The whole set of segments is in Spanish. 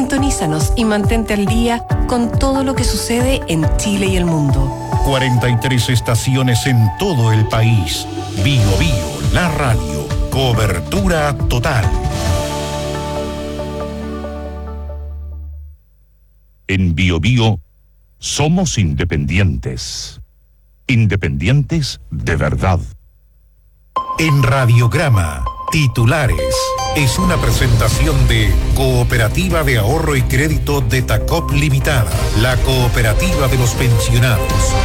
Sintonízanos y mantente al día con todo lo que sucede en Chile y el mundo. 43 estaciones en todo el país. Bio Bio, la radio. Cobertura total. En Bio Bio somos independientes. Independientes de verdad. En Radiograma, titulares. Es una presentación de Cooperativa de Ahorro y Crédito de Tacop Limitada, la cooperativa de los pensionados.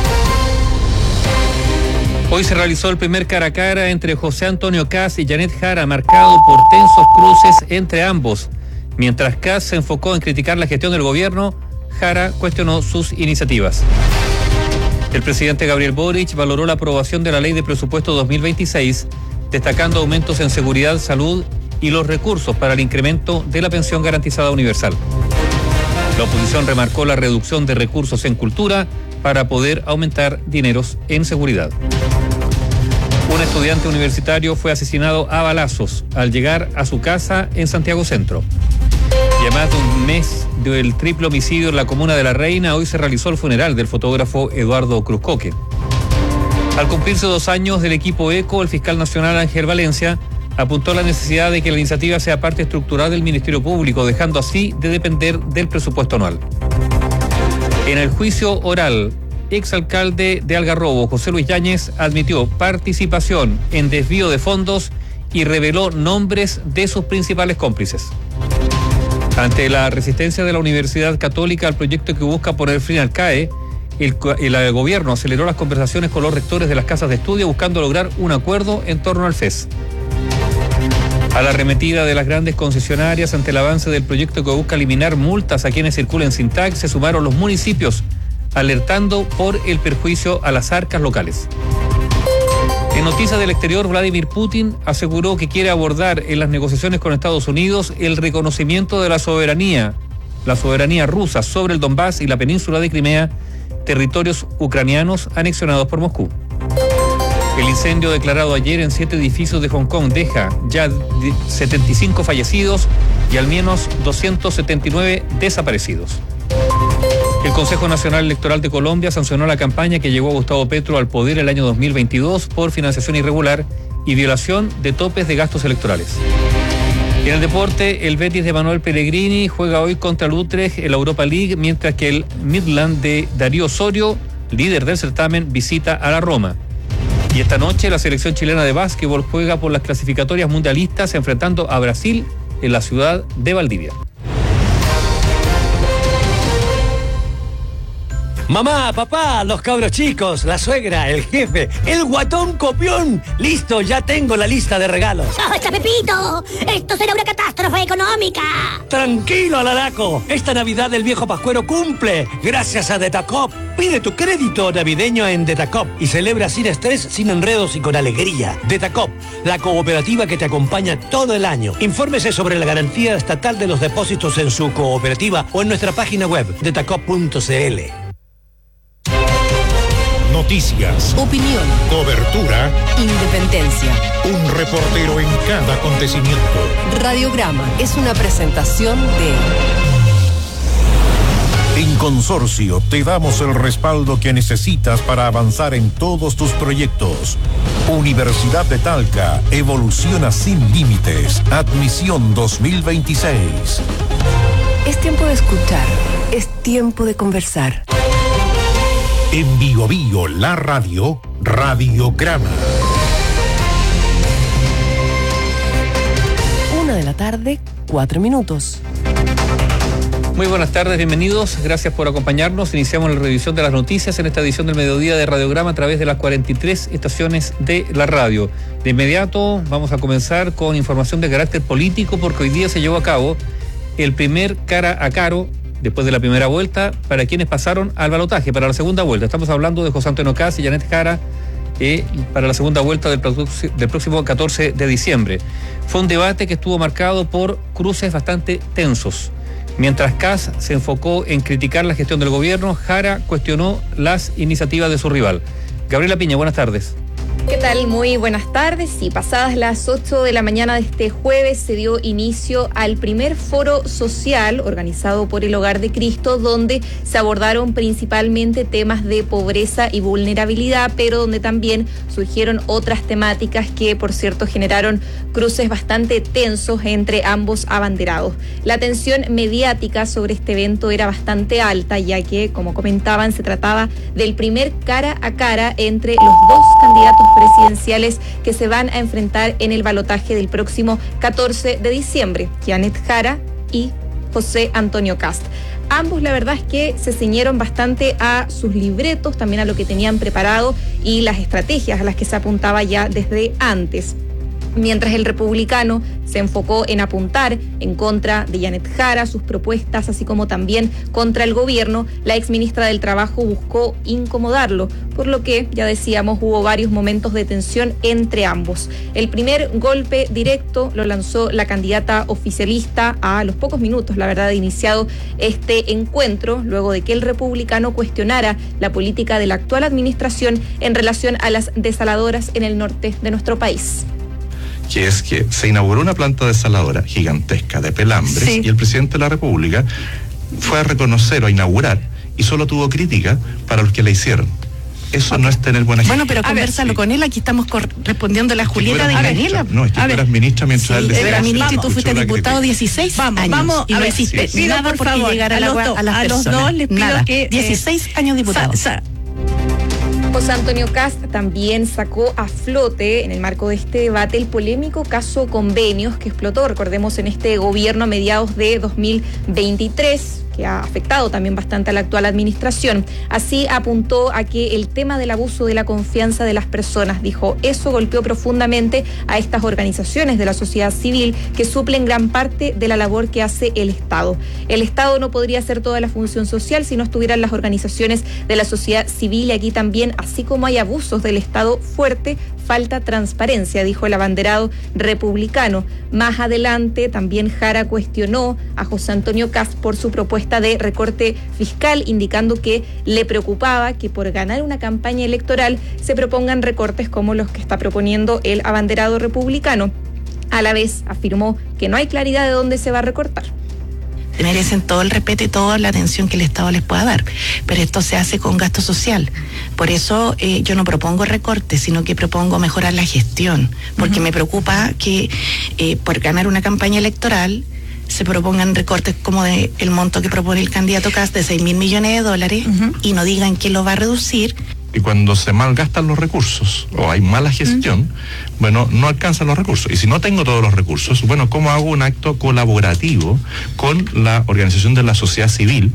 Hoy se realizó el primer cara a cara entre José Antonio Kast y Janet Jara, marcado por tensos cruces entre ambos. Mientras Kast se enfocó en criticar la gestión del gobierno, Jara cuestionó sus iniciativas. El presidente Gabriel Boric valoró la aprobación de la Ley de Presupuesto 2026, destacando aumentos en seguridad, salud y los recursos para el incremento de la pensión garantizada universal. La oposición remarcó la reducción de recursos en cultura para poder aumentar dineros en seguridad. Un estudiante universitario fue asesinado a balazos al llegar a su casa en Santiago Centro. Y a más de un mes del triple homicidio en la comuna de La Reina, hoy se realizó el funeral del fotógrafo Eduardo Cruzcoque. Al cumplirse 2 años del equipo ECO, el fiscal nacional Ángel Valencia apuntó a la necesidad de que la iniciativa sea parte estructural del Ministerio Público, dejando así de depender del presupuesto anual. En el juicio oral, exalcalde de Algarrobo, José Luis Yáñez, admitió participación en desvío de fondos y reveló nombres de sus principales cómplices. Ante la resistencia de la Universidad Católica al proyecto que busca poner fin al CAE, el gobierno aceleró las conversaciones con los rectores de las casas de estudio buscando lograr un acuerdo en torno al FES. A la arremetida de las grandes concesionarias ante el avance del proyecto que busca eliminar multas a quienes circulen sin tag, se sumaron los municipios, alertando por el perjuicio a las arcas locales. En noticias del exterior, Vladimir Putin aseguró que quiere abordar en las negociaciones con Estados Unidos el reconocimiento de la soberanía rusa sobre el Donbass y la península de Crimea, territorios ucranianos anexionados por Moscú. El incendio declarado ayer en 7 edificios de Hong Kong deja ya 75 fallecidos y al menos 279 desaparecidos. El Consejo Nacional Electoral de Colombia sancionó la campaña que llevó a Gustavo Petro al poder el año 2022 por financiación irregular y violación de topes de gastos electorales. En el deporte, el Betis de Manuel Pellegrini juega hoy contra el Utrecht en la Europa League, mientras que el Midland de Darío Osorio, líder del certamen, visita a la Roma. Y esta noche la selección chilena de básquetbol juega por las clasificatorias mundialistas enfrentando a Brasil en la ciudad de Valdivia. Mamá, papá, los cabros chicos, la suegra, el jefe, el guatón copión. Listo, ya tengo la lista de regalos. ¡Basta, Pepito! ¡Esto será una catástrofe económica! Tranquilo, Alaraco. Esta Navidad el viejo Pascuero cumple. Gracias a Detacop. Pide tu crédito navideño en Detacop y celebra sin estrés, sin enredos y con alegría. Detacop, la cooperativa que te acompaña todo el año. Infórmese sobre la garantía estatal de los depósitos en su cooperativa o en nuestra página web, detacop.cl. Noticias, Opinión, cobertura, independencia. un reportero en cada acontecimiento. Radiograma es una presentación de... En Consorcio te damos el respaldo que necesitas para avanzar en todos tus proyectos. Universidad de Talca evoluciona sin límites. Admisión 2026. Es tiempo de escuchar, es tiempo de conversar. En Bio Bio, la radio, Radiograma. 1:04 p.m. Muy buenas tardes, bienvenidos, gracias por acompañarnos. Iniciamos la revisión de las noticias en esta edición del mediodía de Radiograma a través de las 43 estaciones de la radio. De inmediato vamos a comenzar con información de carácter político porque hoy día se llevó a cabo el primer cara a cara después de la primera vuelta para quienes pasaron al balotaje para la segunda vuelta. Estamos hablando de José Antonio Kast y Janet Jara para la segunda vuelta del próximo 14 de diciembre. Fue un debate que estuvo marcado por cruces bastante tensos. Mientras Kast se enfocó en criticar la gestión del gobierno, Jara cuestionó las iniciativas de su rival. Gabriela Piña, buenas tardes. ¿Qué tal? Muy buenas tardes. Y pasadas las 8 de la mañana de este jueves se dio inicio al primer foro social organizado por el Hogar de Cristo, donde se abordaron principalmente temas de pobreza y vulnerabilidad, pero donde también surgieron otras temáticas que, por cierto, generaron cruces bastante tensos entre ambos abanderados. La atención mediática sobre este evento era bastante alta, ya que, como comentaban, se trataba del primer cara a cara entre los dos candidatos presidenciales que se van a enfrentar en el balotaje del próximo 14 de diciembre, Janet Jara y José Antonio Kast. Ambos, la verdad es que se ciñeron bastante a sus libretos, también a lo que tenían preparado y las estrategias a las que se apuntaba ya desde antes. Mientras el republicano se enfocó en apuntar en contra de Janet Jara, sus propuestas, así como también contra el gobierno, la exministra del Trabajo buscó incomodarlo, por lo que, ya decíamos, hubo varios momentos de tensión entre ambos. El primer golpe directo lo lanzó la candidata oficialista a los pocos minutos, la verdad, de iniciado este encuentro, luego de que el republicano cuestionara la política de la actual administración en relación a las desaladoras en el norte de nuestro país. Que es que se inauguró una planta desaladora gigantesca de Pelambres, sí, y el presidente de la República fue a reconocer o a inaugurar y solo tuvo crítica para los que la hicieron. Eso no es tener buena gestión. Bueno, pero conversalo con él, aquí estamos respondiendo a la Julieta de Daniela. No, es que tú eras ministra mientras él decía. Era ministra y tú fuiste diputado 16 años. Vamos, y no hiciste nada por llegar a las personas. A los dos les pido nada. que... 16 años diputado. José Antonio Kast también sacó a flote, en el marco de este debate, el polémico caso Convenios que explotó, recordemos, en este gobierno a mediados de 2023, que ha afectado también bastante a la actual administración. Así apuntó a que el tema del abuso de la confianza de las personas, dijo, eso golpeó profundamente a estas organizaciones de la sociedad civil que suplen gran parte de la labor que hace el Estado. El Estado no podría hacer toda la función social si no estuvieran las organizaciones de la sociedad civil, y aquí también, así como hay abusos del Estado fuerte, falta transparencia, dijo el abanderado republicano. Más adelante, también Jara cuestionó a José Antonio Kast por su propuesta de recorte fiscal, indicando que le preocupaba que por ganar una campaña electoral se propongan recortes como los que está proponiendo el abanderado republicano. A la vez, afirmó que no hay claridad de dónde se va a recortar. Merecen todo el respeto y toda la atención que el Estado les pueda dar, pero esto se hace con gasto social. Por eso yo no propongo recortes, sino que propongo mejorar la gestión, porque me preocupa que por ganar una campaña electoral se propongan recortes como de el monto que propone el candidato Kast de 6.000 millones de dólares y no digan que lo va a reducir. Y cuando se malgastan los recursos o hay mala gestión, bueno, no alcanzan los recursos. Y si no tengo todos los recursos, bueno, ¿cómo hago un acto colaborativo con la organización de la sociedad civil?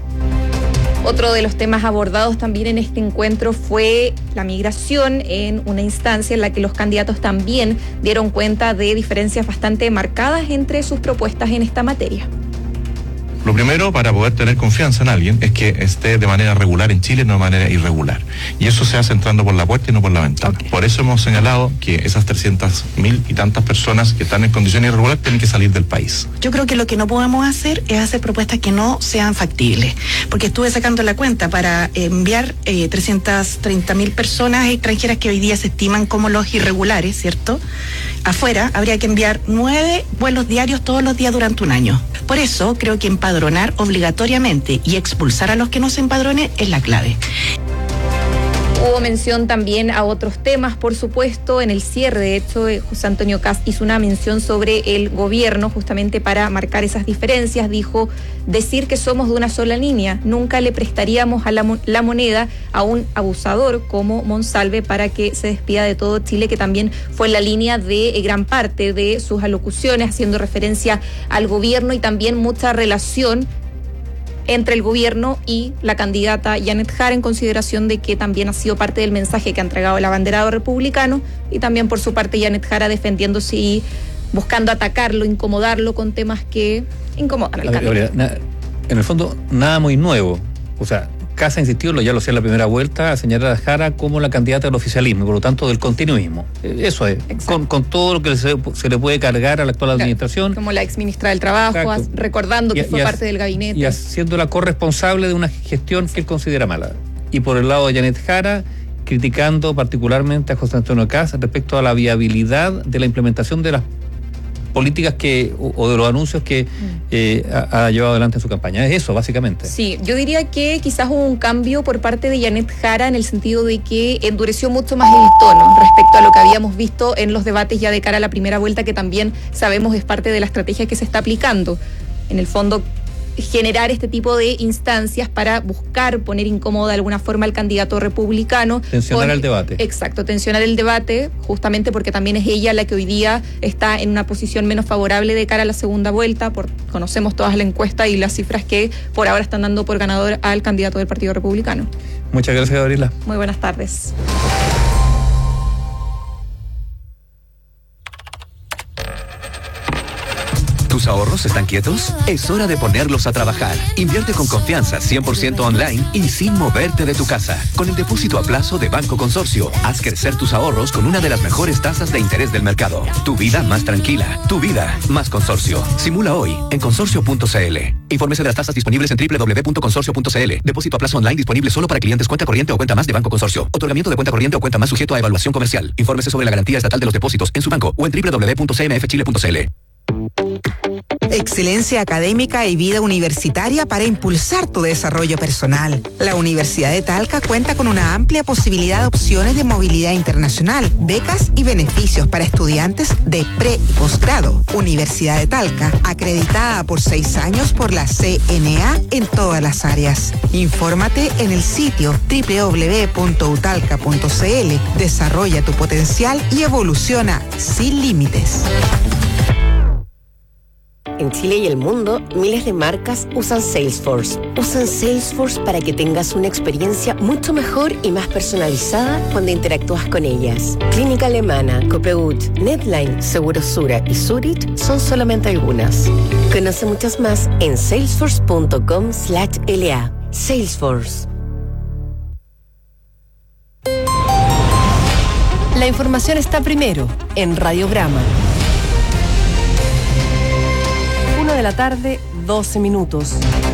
Otro de los temas abordados también en este encuentro fue la migración, en una instancia en la que los candidatos también dieron cuenta de diferencias bastante marcadas entre sus propuestas en esta materia. Lo primero, para poder tener confianza en alguien, es que esté de manera regular en Chile, no de manera irregular. Y eso se hace entrando por la puerta y no por la ventana. Okay. Por eso hemos señalado que esas 300.000 y tantas personas que están en condiciones irregulares tienen que salir del país. Yo creo que lo que no podemos hacer es hacer propuestas que no sean factibles. Porque estuve sacando la cuenta para enviar 330.000 personas extranjeras que hoy día se estiman como los irregulares, ¿cierto? Afuera habría que enviar 9 vuelos diarios todos los días durante un año. Por eso creo que empadronar obligatoriamente y expulsar a los que no se empadronen es la clave. Hubo mención también a otros temas, por supuesto. En el cierre, de hecho, José Antonio Kast hizo una mención sobre el gobierno, justamente para marcar esas diferencias. Dijo, decir que somos de una sola línea. Nunca le prestaríamos a la moneda a un abusador como Monsalve para que se despida de todo Chile, que también fue la línea de gran parte de sus alocuciones, haciendo referencia al gobierno y también mucha relación entre el gobierno y la candidata Janet Jara, en consideración de que también ha sido parte del mensaje que ha entregado el abanderado republicano, y también por su parte Janet Jara defendiéndose y buscando atacarlo, incomodarlo con temas que incomodan al candidato. En el fondo, nada muy nuevo. O sea, Kast ha insistido, ya lo hacía en la primera vuelta, a señalar a Jara como la candidata del oficialismo y por lo tanto del continuismo. Eso es, con todo lo que se le puede cargar a la actual administración. Como la exministra del Trabajo, recordando que fue parte del gabinete. Y haciéndola corresponsable de una gestión que él considera mala. Y por el lado de Janet Jara, criticando particularmente a José Antonio Kast respecto a la viabilidad de la implementación de las políticas o de los anuncios que ha llevado adelante en su campaña. Es eso, básicamente. Sí, yo diría que quizás hubo un cambio por parte de Janet Jara en el sentido de que endureció mucho más el tono respecto a lo que habíamos visto en los debates ya de cara a la primera vuelta, que también sabemos es parte de la estrategia que se está aplicando. En el fondo, generar este tipo de instancias para buscar poner incómodo de alguna forma al candidato republicano. Tensionar el debate. Exacto, tensionar el debate, justamente porque también es ella la que hoy día está en una posición menos favorable de cara a la segunda vuelta. Conocemos todas la encuesta y las cifras que por ahora están dando por ganador al candidato del Partido Republicano. Muchas gracias, Gabriela. Muy buenas tardes. ¿Tus ahorros están quietos? Es hora de ponerlos a trabajar. Invierte con confianza, 100% online y sin moverte de tu casa. Con el depósito a plazo de Banco Consorcio, haz crecer tus ahorros con una de las mejores tasas de interés del mercado. Tu vida más tranquila. Tu vida más Consorcio. Simula hoy en consorcio.cl. Infórmese de las tasas disponibles en www.consorcio.cl. Depósito a plazo online disponible solo para clientes cuenta corriente o cuenta más de Banco Consorcio. Otorgamiento de cuenta corriente o cuenta más sujeto a evaluación comercial. Infórmese sobre la garantía estatal de los depósitos en su banco o en www.cmfchile.cl. Excelencia académica y vida universitaria para impulsar tu desarrollo personal. La Universidad de Talca cuenta con una amplia posibilidad de opciones de movilidad internacional, becas y beneficios para estudiantes de pre y posgrado. Universidad de Talca, acreditada por 6 años por la CNA en todas las áreas. Infórmate en el sitio www.utalca.cl. Desarrolla tu potencial y evoluciona sin límites. En Chile y el mundo, miles de marcas usan Salesforce. Usan Salesforce para que tengas una experiencia mucho mejor y más personalizada cuando interactúas con ellas. Clínica Alemana, Copegut, Netline, Segurosura y Zurich son solamente algunas. Conoce muchas más en salesforce.com/LA. Salesforce. La información está primero en Radiograma. 1 de la tarde, 12 minutos.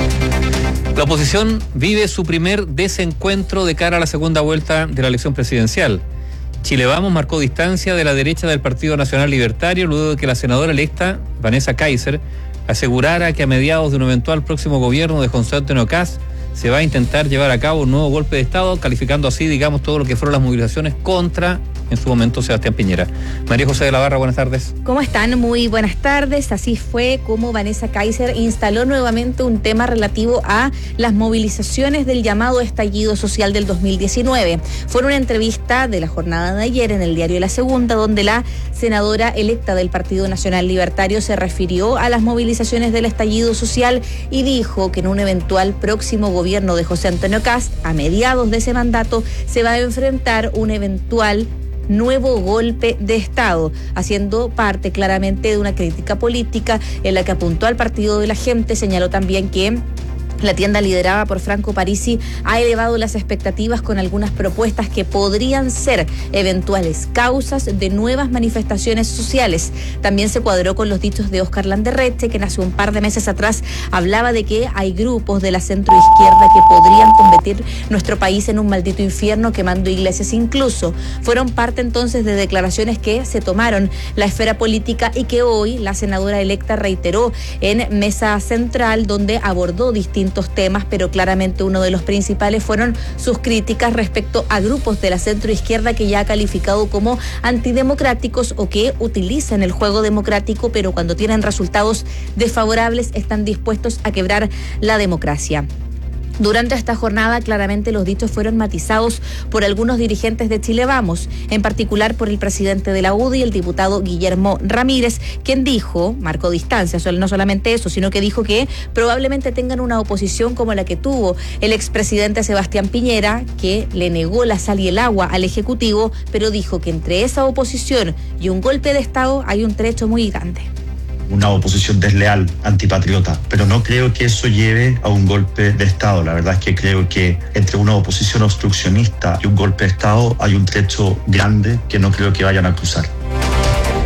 La oposición vive su primer desencuentro de cara a la segunda vuelta de la elección presidencial. Chile Vamos marcó distancia de la derecha del Partido Nacional Libertario luego de que la senadora electa, Vanessa Kaiser, asegurara que a mediados de un eventual próximo gobierno de José Antonio Kast se va a intentar llevar a cabo un nuevo golpe de Estado, calificando así, digamos, todo lo que fueron las movilizaciones contra, en su momento, Sebastián Piñera. María José de la Barra, buenas tardes. ¿Cómo están? Muy buenas tardes. Así fue como Vanessa Kaiser instaló nuevamente un tema relativo a las movilizaciones del llamado estallido social del 2019. Fue una entrevista de la jornada de ayer en el diario La Segunda, donde la senadora electa del Partido Nacional Libertario se refirió a las movilizaciones del estallido social y dijo que en un eventual próximo gobierno de José Antonio Kast, a mediados de ese mandato, se va a enfrentar un eventual nuevo golpe de Estado, haciendo parte claramente de una crítica política en la que apuntó al Partido de la Gente. Señaló también que la tienda liderada por Franco Parisi ha elevado las expectativas con algunas propuestas que podrían ser eventuales causas de nuevas manifestaciones sociales. También se cuadró con los dichos de Óscar Landerreche, que hace un par de meses atrás hablaba de que hay grupos de la centroizquierda que podrían convertir nuestro país en un maldito infierno, quemando iglesias incluso. Fueron parte entonces de declaraciones que se tomaron la esfera política y que hoy la senadora electa reiteró en Mesa Central, donde abordó distintos temas, pero claramente uno de los principales fueron sus críticas respecto a grupos de la centroizquierda que ya ha calificado como antidemocráticos o que utilizan el juego democrático, pero cuando tienen resultados desfavorables están dispuestos a quebrar la democracia. Durante esta jornada, claramente los dichos fueron matizados por algunos dirigentes de Chile Vamos, en particular por el presidente de la UDI, el diputado Guillermo Ramírez, quien marcó distancia, no solamente eso, sino que dijo que probablemente tengan una oposición como la que tuvo el expresidente Sebastián Piñera, que le negó la sal y el agua al Ejecutivo, pero dijo que entre esa oposición y un golpe de Estado hay un trecho muy grande. Una oposición desleal, antipatriota, pero no creo que eso lleve a un golpe de Estado. La verdad es que creo que entre una oposición obstruccionista y un golpe de Estado hay un trecho grande que no creo que vayan a cruzar.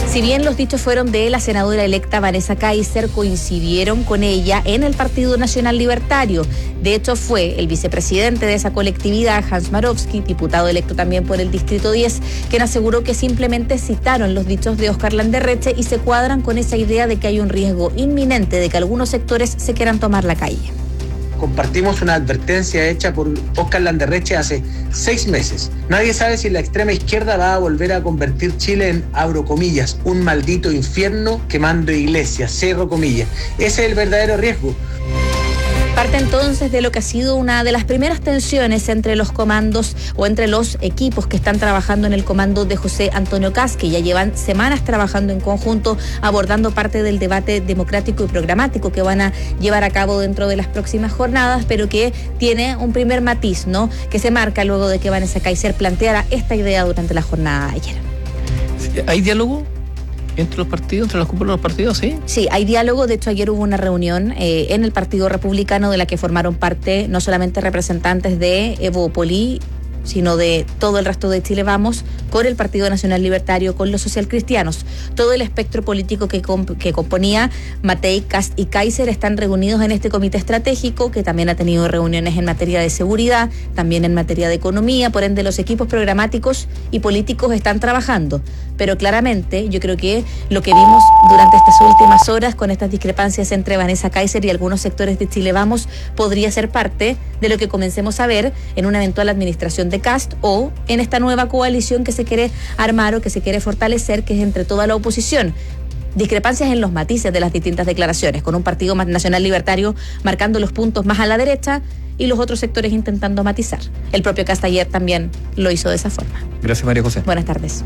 Si bien los dichos fueron de la senadora electa Vanessa Kaiser, coincidieron con ella en el Partido Nacional Libertario. De hecho, fue el vicepresidente de esa colectividad, Hans Marowski, diputado electo también por el Distrito 10, quien aseguró que simplemente citaron los dichos de Óscar Landerreche y se cuadran con esa idea de que hay un riesgo inminente de que algunos sectores se quieran tomar la calle. Compartimos una advertencia hecha por Óscar Landerreche hace 6 meses. Nadie sabe si la extrema izquierda va a volver a convertir Chile en, abro comillas, un maldito infierno quemando iglesias, cierro comillas. Ese es el verdadero riesgo. Parte entonces de lo que ha sido una de las primeras tensiones entre los comandos o entre los equipos que están trabajando en el comando de José Antonio Kast, que ya llevan semanas trabajando en conjunto, abordando parte del debate democrático y programático que van a llevar a cabo dentro de las próximas jornadas, pero que tiene un primer matiz, ¿no?, que se marca luego de que Vanessa Kaiser planteara esta idea durante la jornada de ayer. ¿Hay diálogo entre los partidos, entre las cúpulas de los partidos, sí? Sí, hay diálogo. De hecho, ayer hubo una reunión en el Partido Republicano de la que formaron parte no solamente representantes de Evo Poli, sino de todo el resto de Chile Vamos, con el Partido Nacional Libertario, con los socialcristianos. Todo el espectro político que componía Matei, Kast y Kaiser están reunidos en este comité estratégico, que también ha tenido reuniones en materia de seguridad, también en materia de economía. Por ende, los equipos programáticos y políticos están trabajando. Pero claramente, yo creo que lo que vimos durante estas últimas horas, con estas discrepancias entre Vanessa Kaiser y algunos sectores de Chile Vamos, podría ser parte de lo que comencemos a ver en una eventual administración de Kast o en esta nueva coalición que se quiere armar o que se quiere fortalecer, que es entre toda la oposición. Discrepancias en los matices de las distintas declaraciones, con un Partido Nacional Libertario marcando los puntos más a la derecha y los otros sectores intentando matizar. El propio Kast ayer también lo hizo de esa forma. Gracias, María José. Buenas tardes.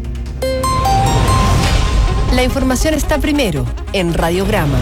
La información está primero en Radiograma.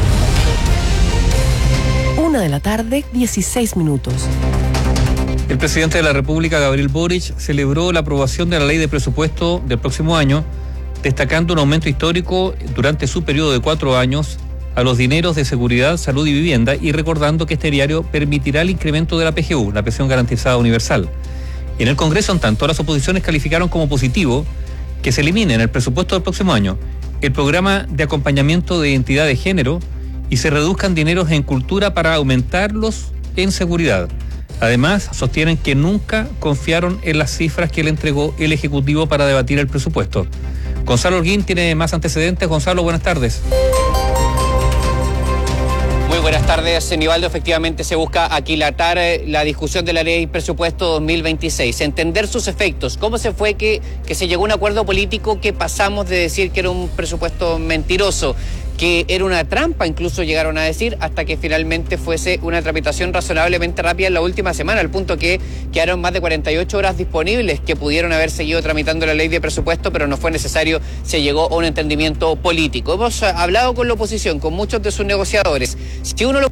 1:16 p.m. El presidente de la República, Gabriel Boric, celebró la aprobación de la ley de presupuesto del próximo año, destacando un aumento histórico durante su periodo de 4 años a los dineros de seguridad, salud y vivienda, y recordando que este diario permitirá el incremento de la PGU, la pensión garantizada universal. En el Congreso, en tanto, las oposiciones calificaron como positivo que se elimine en el presupuesto del próximo año el programa de acompañamiento de identidad de género y se reduzcan dineros en cultura para aumentarlos en seguridad. Además, sostienen que nunca confiaron en las cifras que le entregó el Ejecutivo para debatir el presupuesto. Gonzalo Holguín tiene más antecedentes. Gonzalo, buenas tardes. Muy buenas tardes, Nivaldo. Efectivamente se busca aquilatar la discusión de la ley presupuesto 2026, entender sus efectos, cómo se fue que se llegó a un acuerdo político, que pasamos de decir que era un presupuesto mentiroso, que era una trampa, incluso llegaron a decir, hasta que finalmente fuese una tramitación razonablemente rápida en la última semana, al punto que quedaron más de 48 horas disponibles que pudieron haber seguido tramitando la ley de presupuesto, pero no fue necesario, se llegó a un entendimiento político. Hemos hablado con la oposición, con muchos de sus negociadores. Si uno lo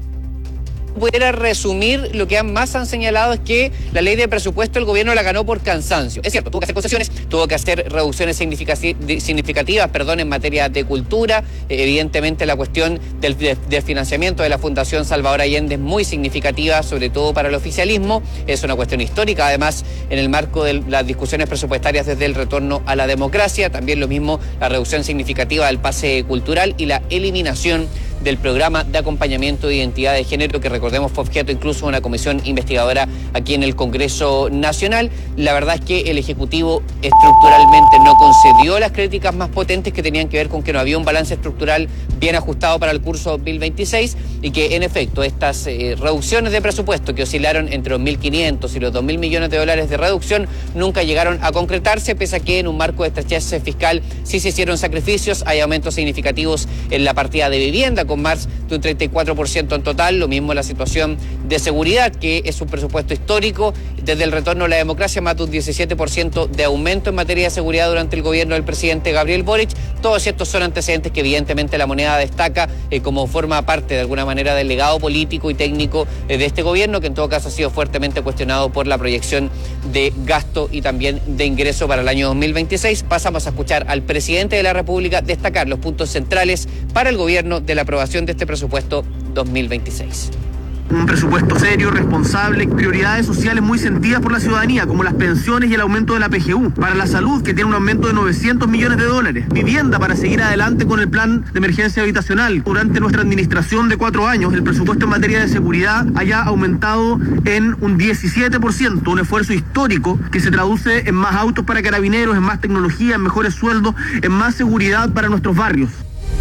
pudiera resumir, lo que más han señalado es que la ley de presupuesto el gobierno la ganó por cansancio. Es cierto, tuvo que hacer concesiones, tuvo que hacer reducciones significativas, en materia de cultura. Evidentemente la cuestión del financiamiento de la Fundación Salvador Allende es muy significativa, sobre todo para el oficialismo. Es una cuestión histórica, además, en el marco de las discusiones presupuestarias desde el retorno a la democracia. También lo mismo, la reducción significativa del pase cultural y la eliminación del programa de acompañamiento de identidad de género, que recordemos fue objeto incluso de una comisión investigadora aquí en el Congreso Nacional. La verdad es que el Ejecutivo estructuralmente no concedió las críticas más potentes, que tenían que ver con que no había un balance estructural bien ajustado para el curso 2026 y que en efecto estas reducciones de presupuesto que oscilaron entre los 1.500 y los 2.000 millones de dólares de reducción nunca llegaron a concretarse, pese a que en un marco de estrechez fiscal sí se hicieron sacrificios. Hay aumentos significativos en la partida de vivienda, con más de un 34% en total. Lo mismo la situación de seguridad, que es un presupuesto histórico desde el retorno a la democracia, más de un 17% de aumento en materia de seguridad durante el gobierno del presidente Gabriel Boric. Todos estos son antecedentes que evidentemente la moneda destaca como forma parte de alguna manera del legado político y técnico de este gobierno, que en todo caso ha sido fuertemente cuestionado por la proyección de gasto y también de ingreso para el año 2026. Pasamos a escuchar al presidente de la República destacar los puntos centrales para el gobierno de la aprobación de este presupuesto 2026. Un presupuesto serio, responsable, prioridades sociales muy sentidas por la ciudadanía, como las pensiones y el aumento de la PGU. Para la salud, que tiene un aumento de $900 millones. Vivienda, para seguir adelante con el plan de emergencia habitacional. Durante nuestra administración de 4 años, el presupuesto en materia de seguridad haya aumentado en un 17%, un esfuerzo histórico que se traduce en más autos para carabineros, en más tecnología, en mejores sueldos, en más seguridad para nuestros barrios.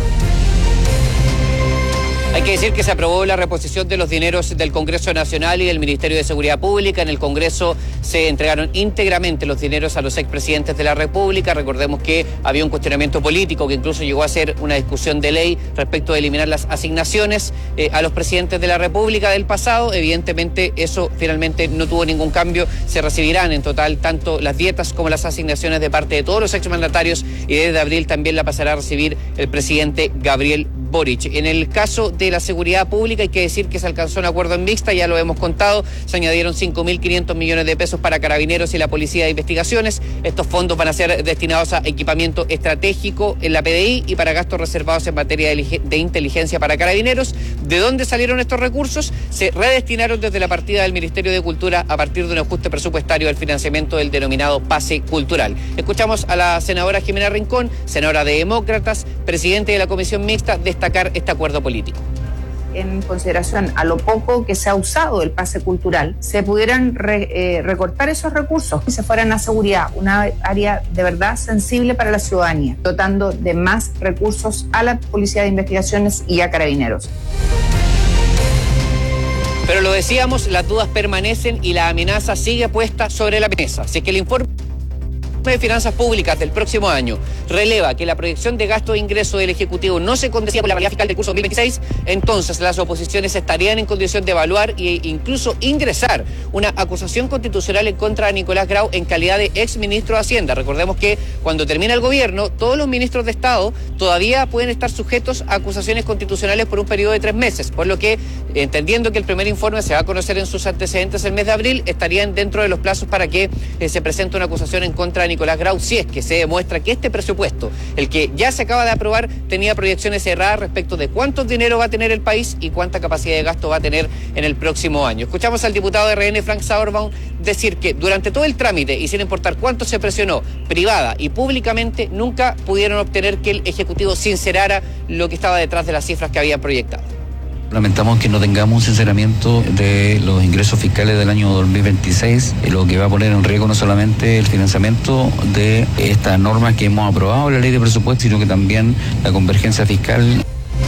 Hay que decir que se aprobó la reposición de los dineros del Congreso Nacional y del Ministerio de Seguridad Pública. En el Congreso se entregaron íntegramente los dineros a los expresidentes de la República. Recordemos que había un cuestionamiento político que incluso llegó a ser una discusión de ley respecto de eliminar las asignaciones a los presidentes de la República del pasado. Evidentemente eso finalmente no tuvo ningún cambio. Se recibirán en total tanto las dietas como las asignaciones de parte de todos los exmandatarios, y desde abril también la pasará a recibir el presidente Gabriel Boric. En el caso de la seguridad pública hay que decir que se alcanzó un acuerdo en mixta, ya lo hemos contado, se añadieron 5.500 millones de pesos para Carabineros y la Policía de Investigaciones. Estos fondos van a ser destinados a equipamiento estratégico en la PDI y para gastos reservados en materia de inteligencia para Carabineros. ¿De dónde salieron estos recursos? Se redestinaron desde la partida del Ministerio de Cultura a partir de un ajuste presupuestario del financiamiento del denominado pase cultural. Escuchamos a la senadora Jimena Rincón, senadora de Demócratas, presidente de la Comisión Mixta, destacar este acuerdo político. En consideración a lo poco que se ha usado el pase cultural, se pudieran recortar esos recursos y se fueran a seguridad, una área de verdad sensible para la ciudadanía, dotando de más recursos a la Policía de Investigaciones y a Carabineros. Pero lo decíamos, las dudas permanecen y la amenaza sigue puesta sobre la mesa. Así que el informe de Finanzas Públicas del próximo año releva que la proyección de gasto de ingreso del Ejecutivo no se condecía con la realidad fiscal del curso 2026, entonces las oposiciones estarían en condición de evaluar e incluso ingresar una acusación constitucional en contra de Nicolás Grau en calidad de exministro de Hacienda. Recordemos que cuando termina el gobierno, todos los ministros de Estado todavía pueden estar sujetos a acusaciones constitucionales por un periodo de 3 meses, por lo que, entendiendo que el primer informe se va a conocer en sus antecedentes el mes de abril, estarían dentro de los plazos para que se presente una acusación en contra de Nicolás Grau, si es que se demuestra que este presupuesto, el que ya se acaba de aprobar, tenía proyecciones erradas respecto de cuánto dinero va a tener el país y cuánta capacidad de gasto va a tener en el próximo año. Escuchamos al diputado de RN, Frank Sauerbaum, decir que durante todo el trámite y sin importar cuánto se presionó privada y públicamente, nunca pudieron obtener que el Ejecutivo sincerara lo que estaba detrás de las cifras que habían proyectado. Lamentamos que no tengamos un sinceramiento de los ingresos fiscales del año 2026, lo que va a poner en riesgo no solamente el financiamiento de estas normas que hemos aprobado en la ley de presupuesto, sino que también la convergencia fiscal.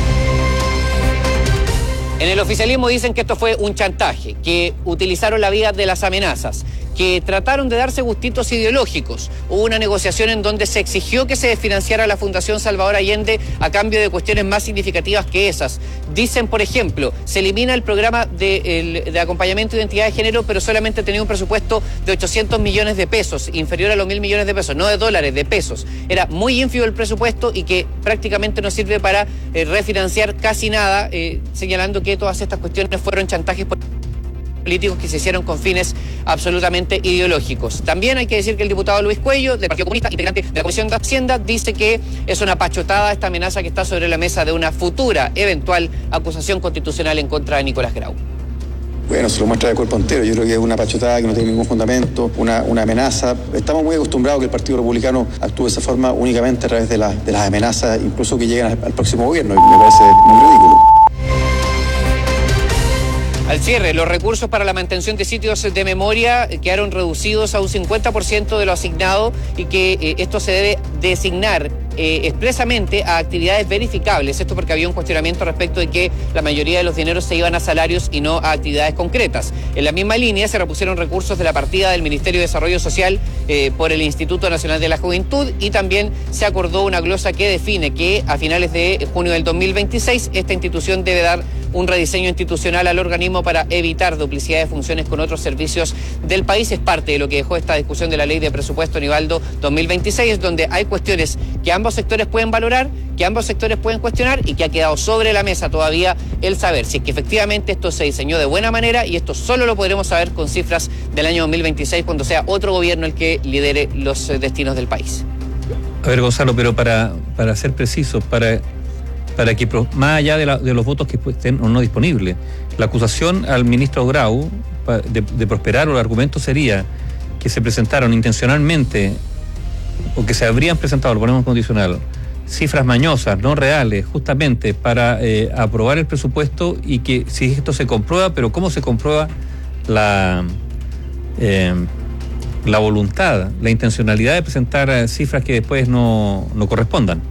En el oficialismo dicen que esto fue un chantaje, que utilizaron la vía de las amenazas, que trataron de darse gustitos ideológicos. Hubo una negociación en donde se exigió que se desfinanciara la Fundación Salvador Allende a cambio de cuestiones más significativas que esas. Dicen, por ejemplo, se elimina el programa de acompañamiento de identidad de género, pero solamente tenía un presupuesto de 800 millones de pesos, inferior a los 1.000 millones de pesos, no de dólares, de pesos. Era muy ínfimo el presupuesto y que prácticamente no sirve para refinanciar casi nada, señalando que todas estas cuestiones fueron chantajes políticos que se hicieron con fines absolutamente ideológicos. También hay que decir que el diputado Luis Cuello, del Partido Comunista, integrante de la Comisión de Hacienda, dice que es una pachotada esta amenaza que está sobre la mesa de una futura eventual acusación constitucional en contra de Nicolás Grau. Bueno, se lo muestra de cuerpo entero. Yo creo que es una pachotada que no tiene ningún fundamento, una amenaza. Estamos muy acostumbrados a que el Partido Republicano actúe de esa forma únicamente a través de las amenazas, incluso que llegan al próximo gobierno, y me parece muy ridículo. Al cierre, los recursos para la mantención de sitios de memoria quedaron reducidos a un 50% de lo asignado y que esto se debe designar expresamente a actividades verificables. Esto porque había un cuestionamiento respecto de que la mayoría de los dineros se iban a salarios y no a actividades concretas. En la misma línea se repusieron recursos de la partida del Ministerio de Desarrollo Social por el Instituto Nacional de la Juventud, y también se acordó una glosa que define que a finales de junio del 2026 esta institución debe dar un rediseño institucional al organismo para evitar duplicidad de funciones con otros servicios del país. Es parte de lo que dejó esta discusión de la Ley de Presupuesto Nivaldo 2026, donde hay cuestiones que ambos sectores pueden valorar, que ambos sectores pueden cuestionar, y que ha quedado sobre la mesa todavía el saber si es que efectivamente esto se diseñó de buena manera, y esto solo lo podremos saber con cifras del año 2026, cuando sea otro gobierno el que lidere los destinos del país. A ver, Gonzalo, pero para ser precisos, para para que, más allá de los votos que estén o no disponibles, la acusación al ministro Grau de prosperar, o el argumento sería que se presentaron intencionalmente, o que se habrían presentado, lo ponemos en condicional, cifras mañosas, no reales, justamente para aprobar el presupuesto, y que si esto se comprueba, pero ¿cómo se comprueba la voluntad, la intencionalidad de presentar cifras que después no correspondan?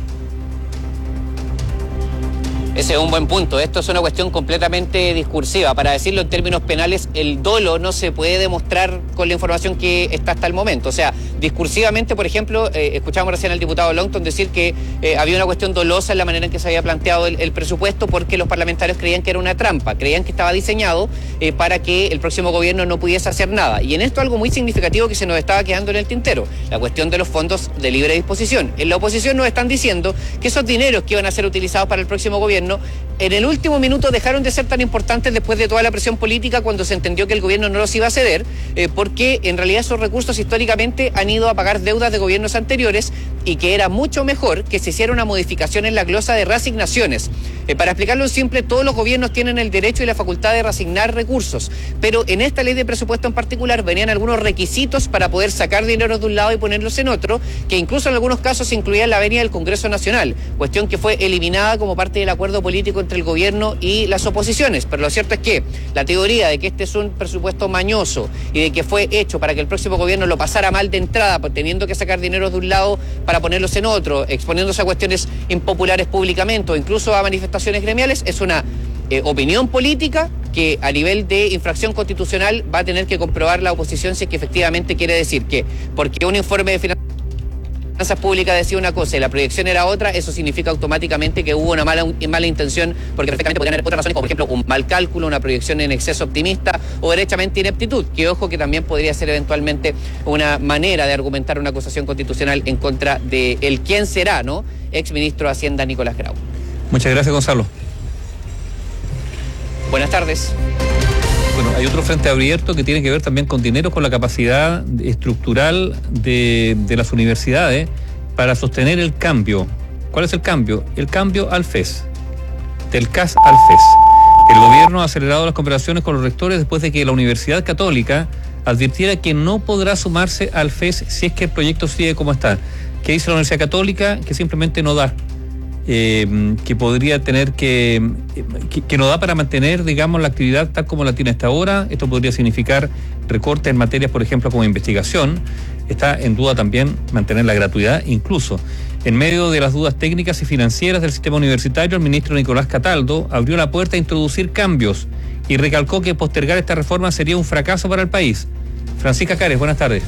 Ese es un buen punto. Esto es una cuestión completamente discursiva. Para decirlo en términos penales, el dolo no se puede demostrar con la información que está hasta el momento. O sea, discursivamente, por ejemplo, escuchábamos recién al diputado Longton decir que había una cuestión dolosa en la manera en que se había planteado el presupuesto, porque los parlamentarios creían que era una trampa, creían que estaba diseñado para que el próximo gobierno no pudiese hacer nada. Y en esto algo muy significativo que se nos estaba quedando en el tintero, la cuestión de los fondos de libre disposición. En la oposición nos están diciendo que esos dineros que iban a ser utilizados para el próximo gobierno, en el último minuto dejaron de ser tan importantes después de toda la presión política, cuando se entendió que el gobierno no los iba a ceder, porque en realidad esos recursos históricamente han ido a pagar deudas de gobiernos anteriores, y que era mucho mejor que se hiciera una modificación en la glosa de reasignaciones. Para explicarlo en simple, todos los gobiernos tienen el derecho y la facultad de reasignar recursos, pero en esta ley de presupuesto en particular venían algunos requisitos para poder sacar dinero de un lado y ponerlos en otro, que incluso en algunos casos incluían la venia del Congreso Nacional, cuestión que fue eliminada como parte del acuerdo político entre el gobierno y las oposiciones. Pero lo cierto es que la teoría de que este es un presupuesto mañoso y de que fue hecho para que el próximo gobierno lo pasara mal de entrada, teniendo que sacar dinero de un lado para ponerlos en otro, exponiéndose a cuestiones impopulares públicamente o incluso a manifestaciones gremiales, es una opinión política que a nivel de infracción constitucional va a tener que comprobar la oposición, si es que efectivamente quiere decir que porque un informe de finanzas públicas decía una cosa y la proyección era otra, eso significa automáticamente que hubo una mala intención, porque perfectamente podrían haber otras razones, como por ejemplo un mal cálculo, una proyección en exceso optimista o derechamente ineptitud, que ojo que también podría ser eventualmente una manera de argumentar una acusación constitucional en contra de el quién será, ¿no?, exministro de Hacienda Nicolás Grau. Muchas gracias, Gonzalo. Buenas tardes. Bueno, hay otro frente abierto que tiene que ver también con dinero, con la capacidad estructural de las universidades para sostener el cambio. ¿Cuál es el cambio? El cambio al FES, del CAS al FES. El gobierno ha acelerado las conversaciones con los rectores después de que la Universidad Católica advirtiera que no podrá sumarse al FES si es que el proyecto sigue como está. ¿Qué dice la Universidad Católica? Que simplemente no da. Que podría tener que no da para mantener, digamos, la actividad tal como la tiene hasta ahora. Esto podría significar recortes en materias, por ejemplo, como investigación. Está en duda también mantener la gratuidad, incluso. En medio de las dudas técnicas y financieras del sistema universitario, el ministro Nicolás Cataldo abrió la puerta a introducir cambios y recalcó que postergar esta reforma sería un fracaso para el país. Francisca Cares, buenas tardes.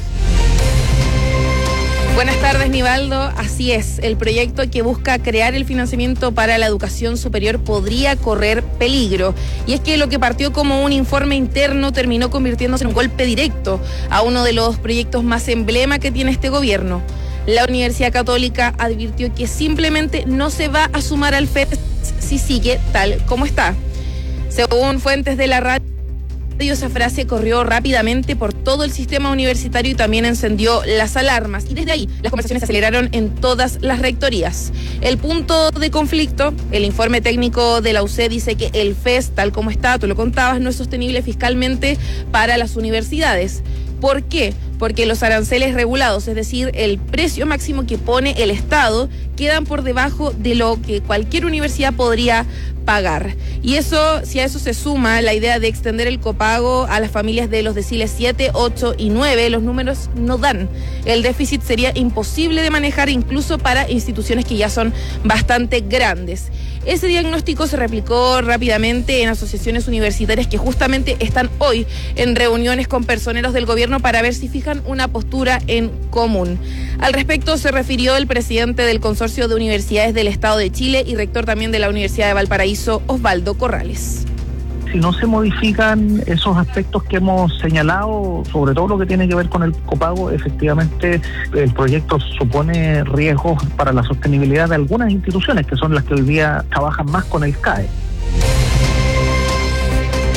Buenas tardes, Nivaldo. Así es, el proyecto que busca crear el financiamiento para la educación superior podría correr peligro. Y es que lo que partió como un informe interno terminó convirtiéndose en un golpe directo a uno de los proyectos más emblema que tiene este gobierno. La Universidad Católica advirtió que simplemente no se va a sumar al FES si sigue tal como está. Según fuentes de la radio, esa frase corrió rápidamente por todo el sistema universitario y también encendió las alarmas. Y desde ahí las conversaciones se aceleraron en todas las rectorías. El punto de conflicto, el informe técnico de la UC dice que el FES, tal como está, tú lo contabas, no es sostenible fiscalmente para las universidades. ¿Por qué? Porque los aranceles regulados, es decir, el precio máximo que pone el Estado, quedan por debajo de lo que cualquier universidad podría pagar. Y eso, si a eso se suma la idea de extender el copago a las familias de los deciles 7, 8 y 9, los números no dan. El déficit sería imposible de manejar incluso para instituciones que ya son bastante grandes. Ese diagnóstico se replicó rápidamente en asociaciones universitarias que justamente están hoy en reuniones con personeros del gobierno para ver si fijan una postura en común. Al respecto se refirió el presidente del Consorcio de Universidades del Estado de Chile y rector también de la Universidad de Valparaíso, Osvaldo Corrales. Si no se modifican esos aspectos que hemos señalado, sobre todo lo que tiene que ver con el copago, efectivamente el proyecto supone riesgos para la sostenibilidad de algunas instituciones que son las que hoy día trabajan más con el CAE. También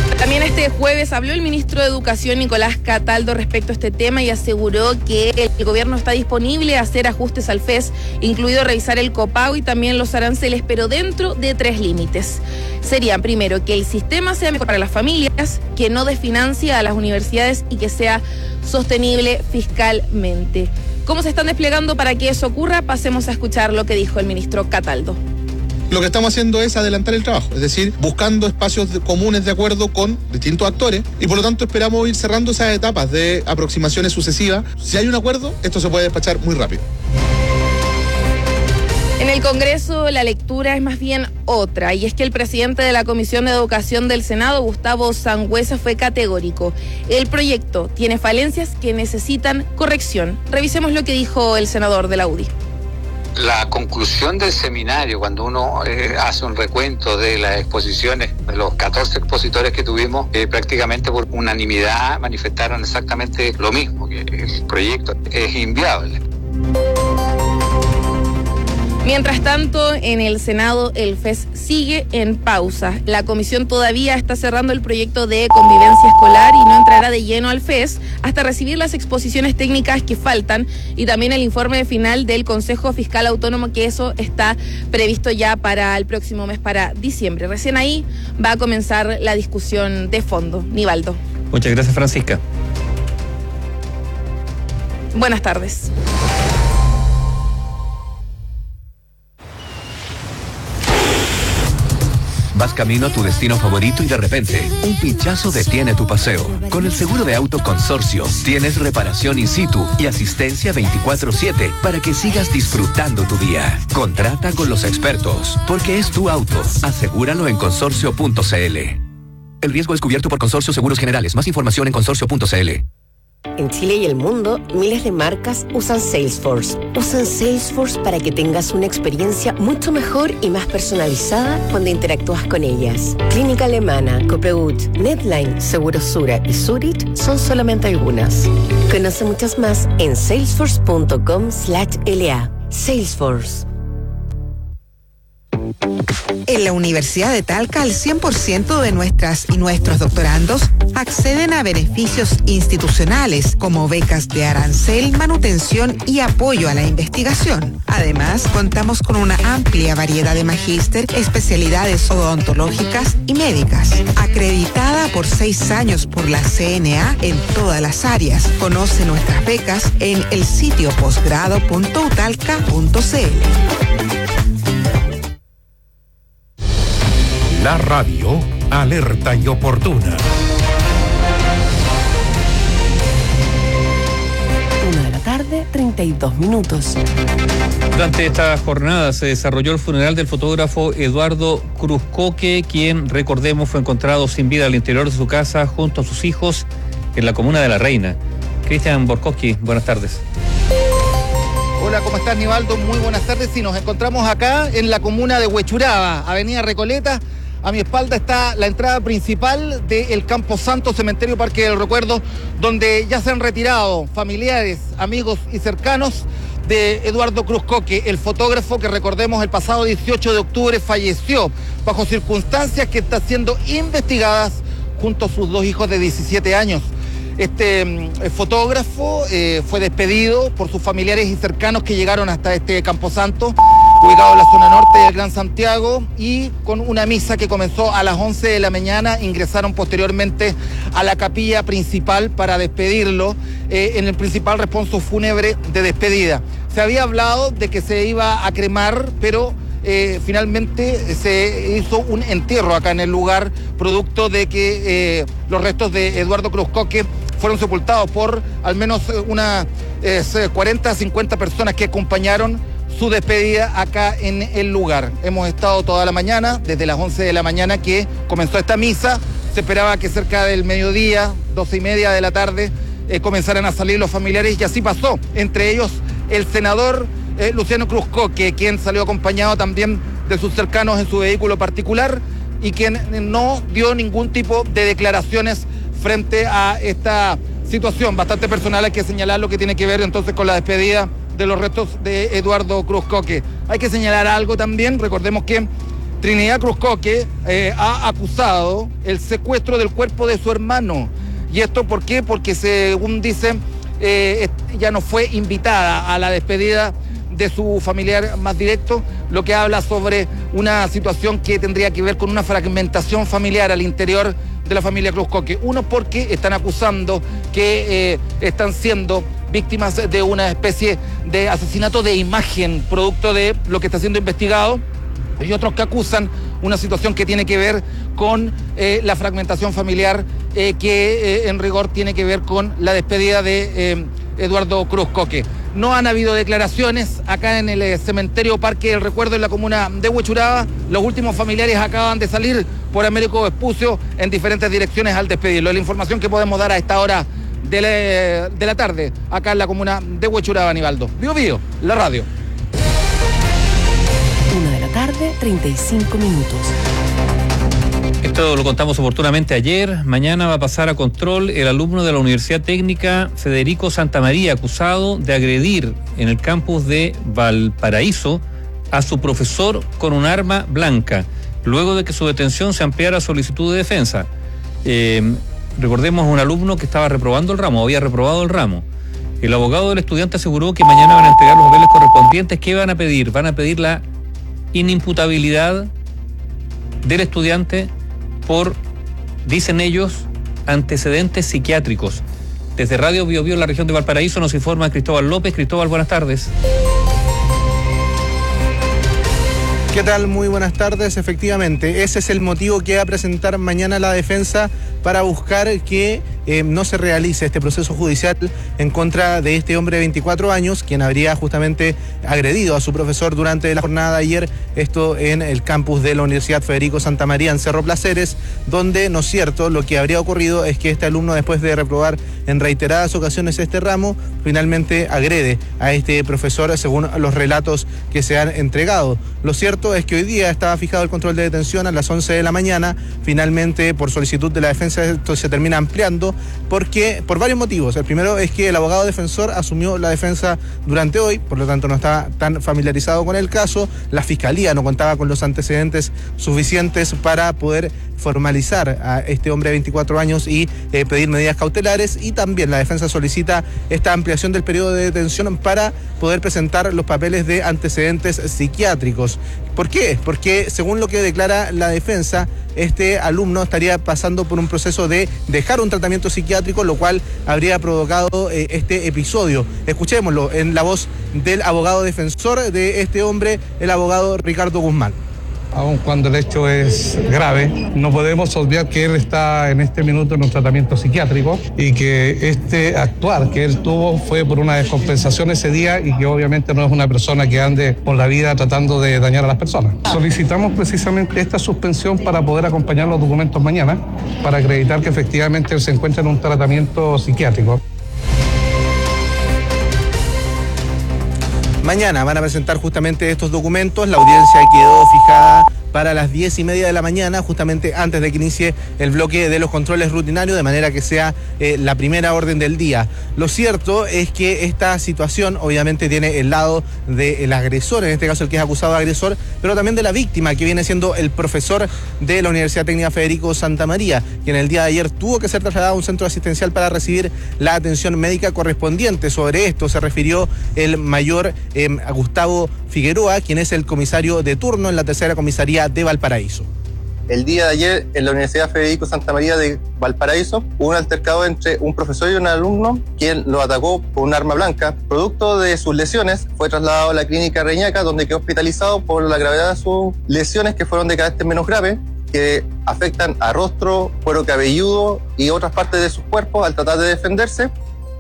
Este jueves habló el ministro de Educación, Nicolás Cataldo, respecto a este tema y aseguró que el gobierno está disponible a hacer ajustes al FES, incluido revisar el copago y también los aranceles, pero dentro de 3 límites. Serían, primero, que el sistema sea mejor para las familias, que no desfinancie a las universidades y que sea sostenible fiscalmente. ¿Cómo se están desplegando para que eso ocurra? Pasemos a escuchar lo que dijo el ministro Cataldo. Lo que estamos haciendo es adelantar el trabajo, es decir, buscando espacios comunes de acuerdo con distintos actores y por lo tanto esperamos ir cerrando esas etapas de aproximaciones sucesivas. Si hay un acuerdo, esto se puede despachar muy rápido. En el Congreso la lectura es más bien otra, y es que el presidente de la Comisión de Educación del Senado, Gustavo Sangüesa, fue categórico. El proyecto tiene falencias que necesitan corrección. Revisemos lo que dijo el senador de la UDI. La conclusión del seminario, cuando uno hace un recuento de las exposiciones, de los 14 expositores que tuvimos, prácticamente por unanimidad manifestaron exactamente lo mismo, que el proyecto es inviable. Mientras tanto, en el Senado el FES sigue en pausa. La comisión todavía está cerrando el proyecto de convivencia escolar y no entrará de lleno al FES hasta recibir las exposiciones técnicas que faltan y también el informe final del Consejo Fiscal Autónomo, que eso está previsto ya para el próximo mes, para diciembre. Recién ahí va a comenzar la discusión de fondo. Nivaldo. Muchas gracias, Francisca. Buenas tardes. Vas camino a tu destino favorito y de repente, un pinchazo detiene tu paseo. Con el seguro de auto Consorcio, tienes reparación in situ y asistencia 24/7 para que sigas disfrutando tu día. Contrata con los expertos, porque es tu auto. Asegúralo en consorcio.cl. El riesgo es cubierto por Consorcio Seguros Generales. Más información en consorcio.cl. En Chile y el mundo, miles de marcas usan Salesforce. Usan Salesforce para que tengas una experiencia mucho mejor y más personalizada cuando interactúas con ellas. Clínica Alemana, Copegut, Netline, Segurosura y Zurich son solamente algunas. Conoce muchas más en salesforce.com/la. Salesforce. En la Universidad de Talca, el 100% de nuestras y nuestros doctorandos acceden a beneficios institucionales como becas de arancel, manutención y apoyo a la investigación. Además, contamos con una amplia variedad de magíster, especialidades odontológicas y médicas, acreditada por 6 años por la CNA en todas las áreas. Conoce nuestras becas en el sitio posgrado.utalca.cl. La radio alerta y oportuna. 1:32 p.m. Durante esta jornada se desarrolló el funeral del fotógrafo Eduardo Cruzcoque, quien, recordemos, fue encontrado sin vida al interior de su casa junto a sus hijos en la comuna de La Reina. Cristian Borkowski, buenas tardes. Hola, ¿cómo estás, Nivaldo? Muy buenas tardes. Sí, nos encontramos acá en la comuna de Huechuraba, Avenida Recoleta. A mi espalda está la entrada principal del Camposanto, Cementerio Parque del Recuerdo, donde ya se han retirado familiares, amigos y cercanos de Eduardo Cruzcoque, el fotógrafo que, recordemos, el pasado 18 de octubre falleció bajo circunstancias que están siendo investigadas junto a sus 2 hijos de 17 años. Este fotógrafo fue despedido por sus familiares y cercanos que llegaron hasta este Camposanto, ubicado en la zona norte del Gran Santiago, y con una misa que comenzó a las 11 de la mañana, ingresaron posteriormente a la capilla principal para despedirlo en el principal responso fúnebre de despedida. Se había hablado de que se iba a cremar, pero finalmente se hizo un entierro acá en el lugar, producto de que los restos de Eduardo Cruzcoque fueron sepultados por al menos unas 40 a 50 personas que acompañaron su despedida acá en el lugar. Hemos estado toda la mañana, desde las 11 de la mañana que comenzó esta misa. Se esperaba que cerca del mediodía, 12:30 de la tarde, comenzaran a salir los familiares, y así pasó. Entre ellos el senador Luciano Cruzcoque, quien salió acompañado también de sus cercanos en su vehículo particular y quien no dio ningún tipo de declaraciones frente a esta situación bastante personal. Hay que señalar lo que tiene que ver entonces con la despedida de los restos de Eduardo Cruzcoque. Hay que señalar algo también, recordemos que Trinidad Cruzcoque ha acusado el secuestro del cuerpo de su hermano. ¿Y esto por qué? Porque según dicen, ya no fue invitada a la despedida de su familiar más directo, lo que habla sobre una situación que tendría que ver con una fragmentación familiar al interior de la familia Cruzcoque. Uno, porque están acusando que están siendo víctimas de una especie de asesinato de imagen, producto de lo que está siendo investigado, y otros que acusan una situación que tiene que ver con la fragmentación familiar, que en rigor tiene que ver con la despedida de Eduardo Cruzcoque. No han habido declaraciones acá en el cementerio Parque del Recuerdo en la comuna de Huechuraba. Los últimos familiares acaban de salir por Américo Vespucio en diferentes direcciones al despedirlo. Es la información que podemos dar a esta hora de la tarde acá en la comuna de Huechuraba, Aníbaldo. Bio Bio, la radio. 1 de la tarde, 35 minutos. Esto lo contamos oportunamente ayer. Mañana va a pasar a control el alumno de la Universidad Técnica Federico Santamaría, acusado de agredir en el campus de Valparaíso a su profesor con un arma blanca, luego de que su detención se ampliara a solicitud de defensa. Recordemos, un alumno que estaba reprobando el ramo, había reprobado el ramo. El abogado del estudiante aseguró que mañana van a entregar los papeles correspondientes. ¿Qué van a pedir? Van a pedir la inimputabilidad del estudiante por, dicen ellos, antecedentes psiquiátricos. Desde Radio Bio Bio en la región de Valparaíso nos informa Cristóbal López. Cristóbal, buenas tardes. ¿Qué tal? Muy buenas tardes. Efectivamente, ese es el motivo que va a presentar mañana la defensa para buscar que no se realice este proceso judicial en contra de este hombre de 24 años, quien habría justamente agredido a su profesor durante la jornada de ayer, esto en el campus de la Universidad Federico Santamaría en Cerro Placeres, donde, no es cierto, lo que habría ocurrido es que este alumno, después de reprobar en reiteradas ocasiones este ramo, finalmente agrede a este profesor según los relatos que se han entregado. Lo cierto es que hoy día estaba fijado el control de detención a las 11 de la mañana, finalmente por solicitud de la defensa esto se termina ampliando, porque por varios motivos. El primero es que el abogado defensor asumió la defensa durante hoy, por lo tanto no estaba tan familiarizado con el caso. La fiscalía no contaba con los antecedentes suficientes para poder formalizar a este hombre de 24 años y pedir medidas cautelares, y también la defensa solicita esta ampliación del periodo de detención para poder presentar los papeles de antecedentes psiquiátricos. ¿Por qué? Porque según lo que declara la defensa, este alumno estaría pasando por un proceso de dejar un tratamiento psiquiátrico, lo cual habría provocado este episodio. Escuchémoslo en la voz del abogado defensor de este hombre, el abogado Ricardo Guzmán. Aun cuando el hecho es grave, no podemos olvidar que él está en este minuto en un tratamiento psiquiátrico y que este actuar que él tuvo fue por una descompensación ese día, y que obviamente no es una persona que ande por la vida tratando de dañar a las personas. Solicitamos precisamente esta suspensión para poder acompañar los documentos mañana, para acreditar que efectivamente él se encuentra en un tratamiento psiquiátrico. Mañana van a presentar justamente estos documentos. La audiencia quedó fijada para las 10:30 de la mañana, justamente antes de que inicie el bloque de los controles rutinarios, de manera que sea la primera orden del día. Lo cierto es que esta situación obviamente tiene el lado del agresor, en este caso el que es acusado de agresor, pero también de la víctima, que viene siendo el profesor de la Universidad Técnica Federico Santamaría, quien el día de ayer tuvo que ser trasladado a un centro asistencial para recibir la atención médica correspondiente. Sobre esto se refirió el mayor Gustavo Figueroa, quien es el comisario de turno en la tercera comisaría de Valparaíso. El día de ayer en la Universidad Federico Santamaría de Valparaíso hubo un altercado entre un profesor y un alumno, quien lo atacó con un arma blanca. Producto de sus lesiones fue trasladado a la clínica Reñaca, donde quedó hospitalizado por la gravedad de sus lesiones, que fueron de carácter menos grave, que afectan a rostro, cuero cabelludo y otras partes de su cuerpo al tratar de defenderse.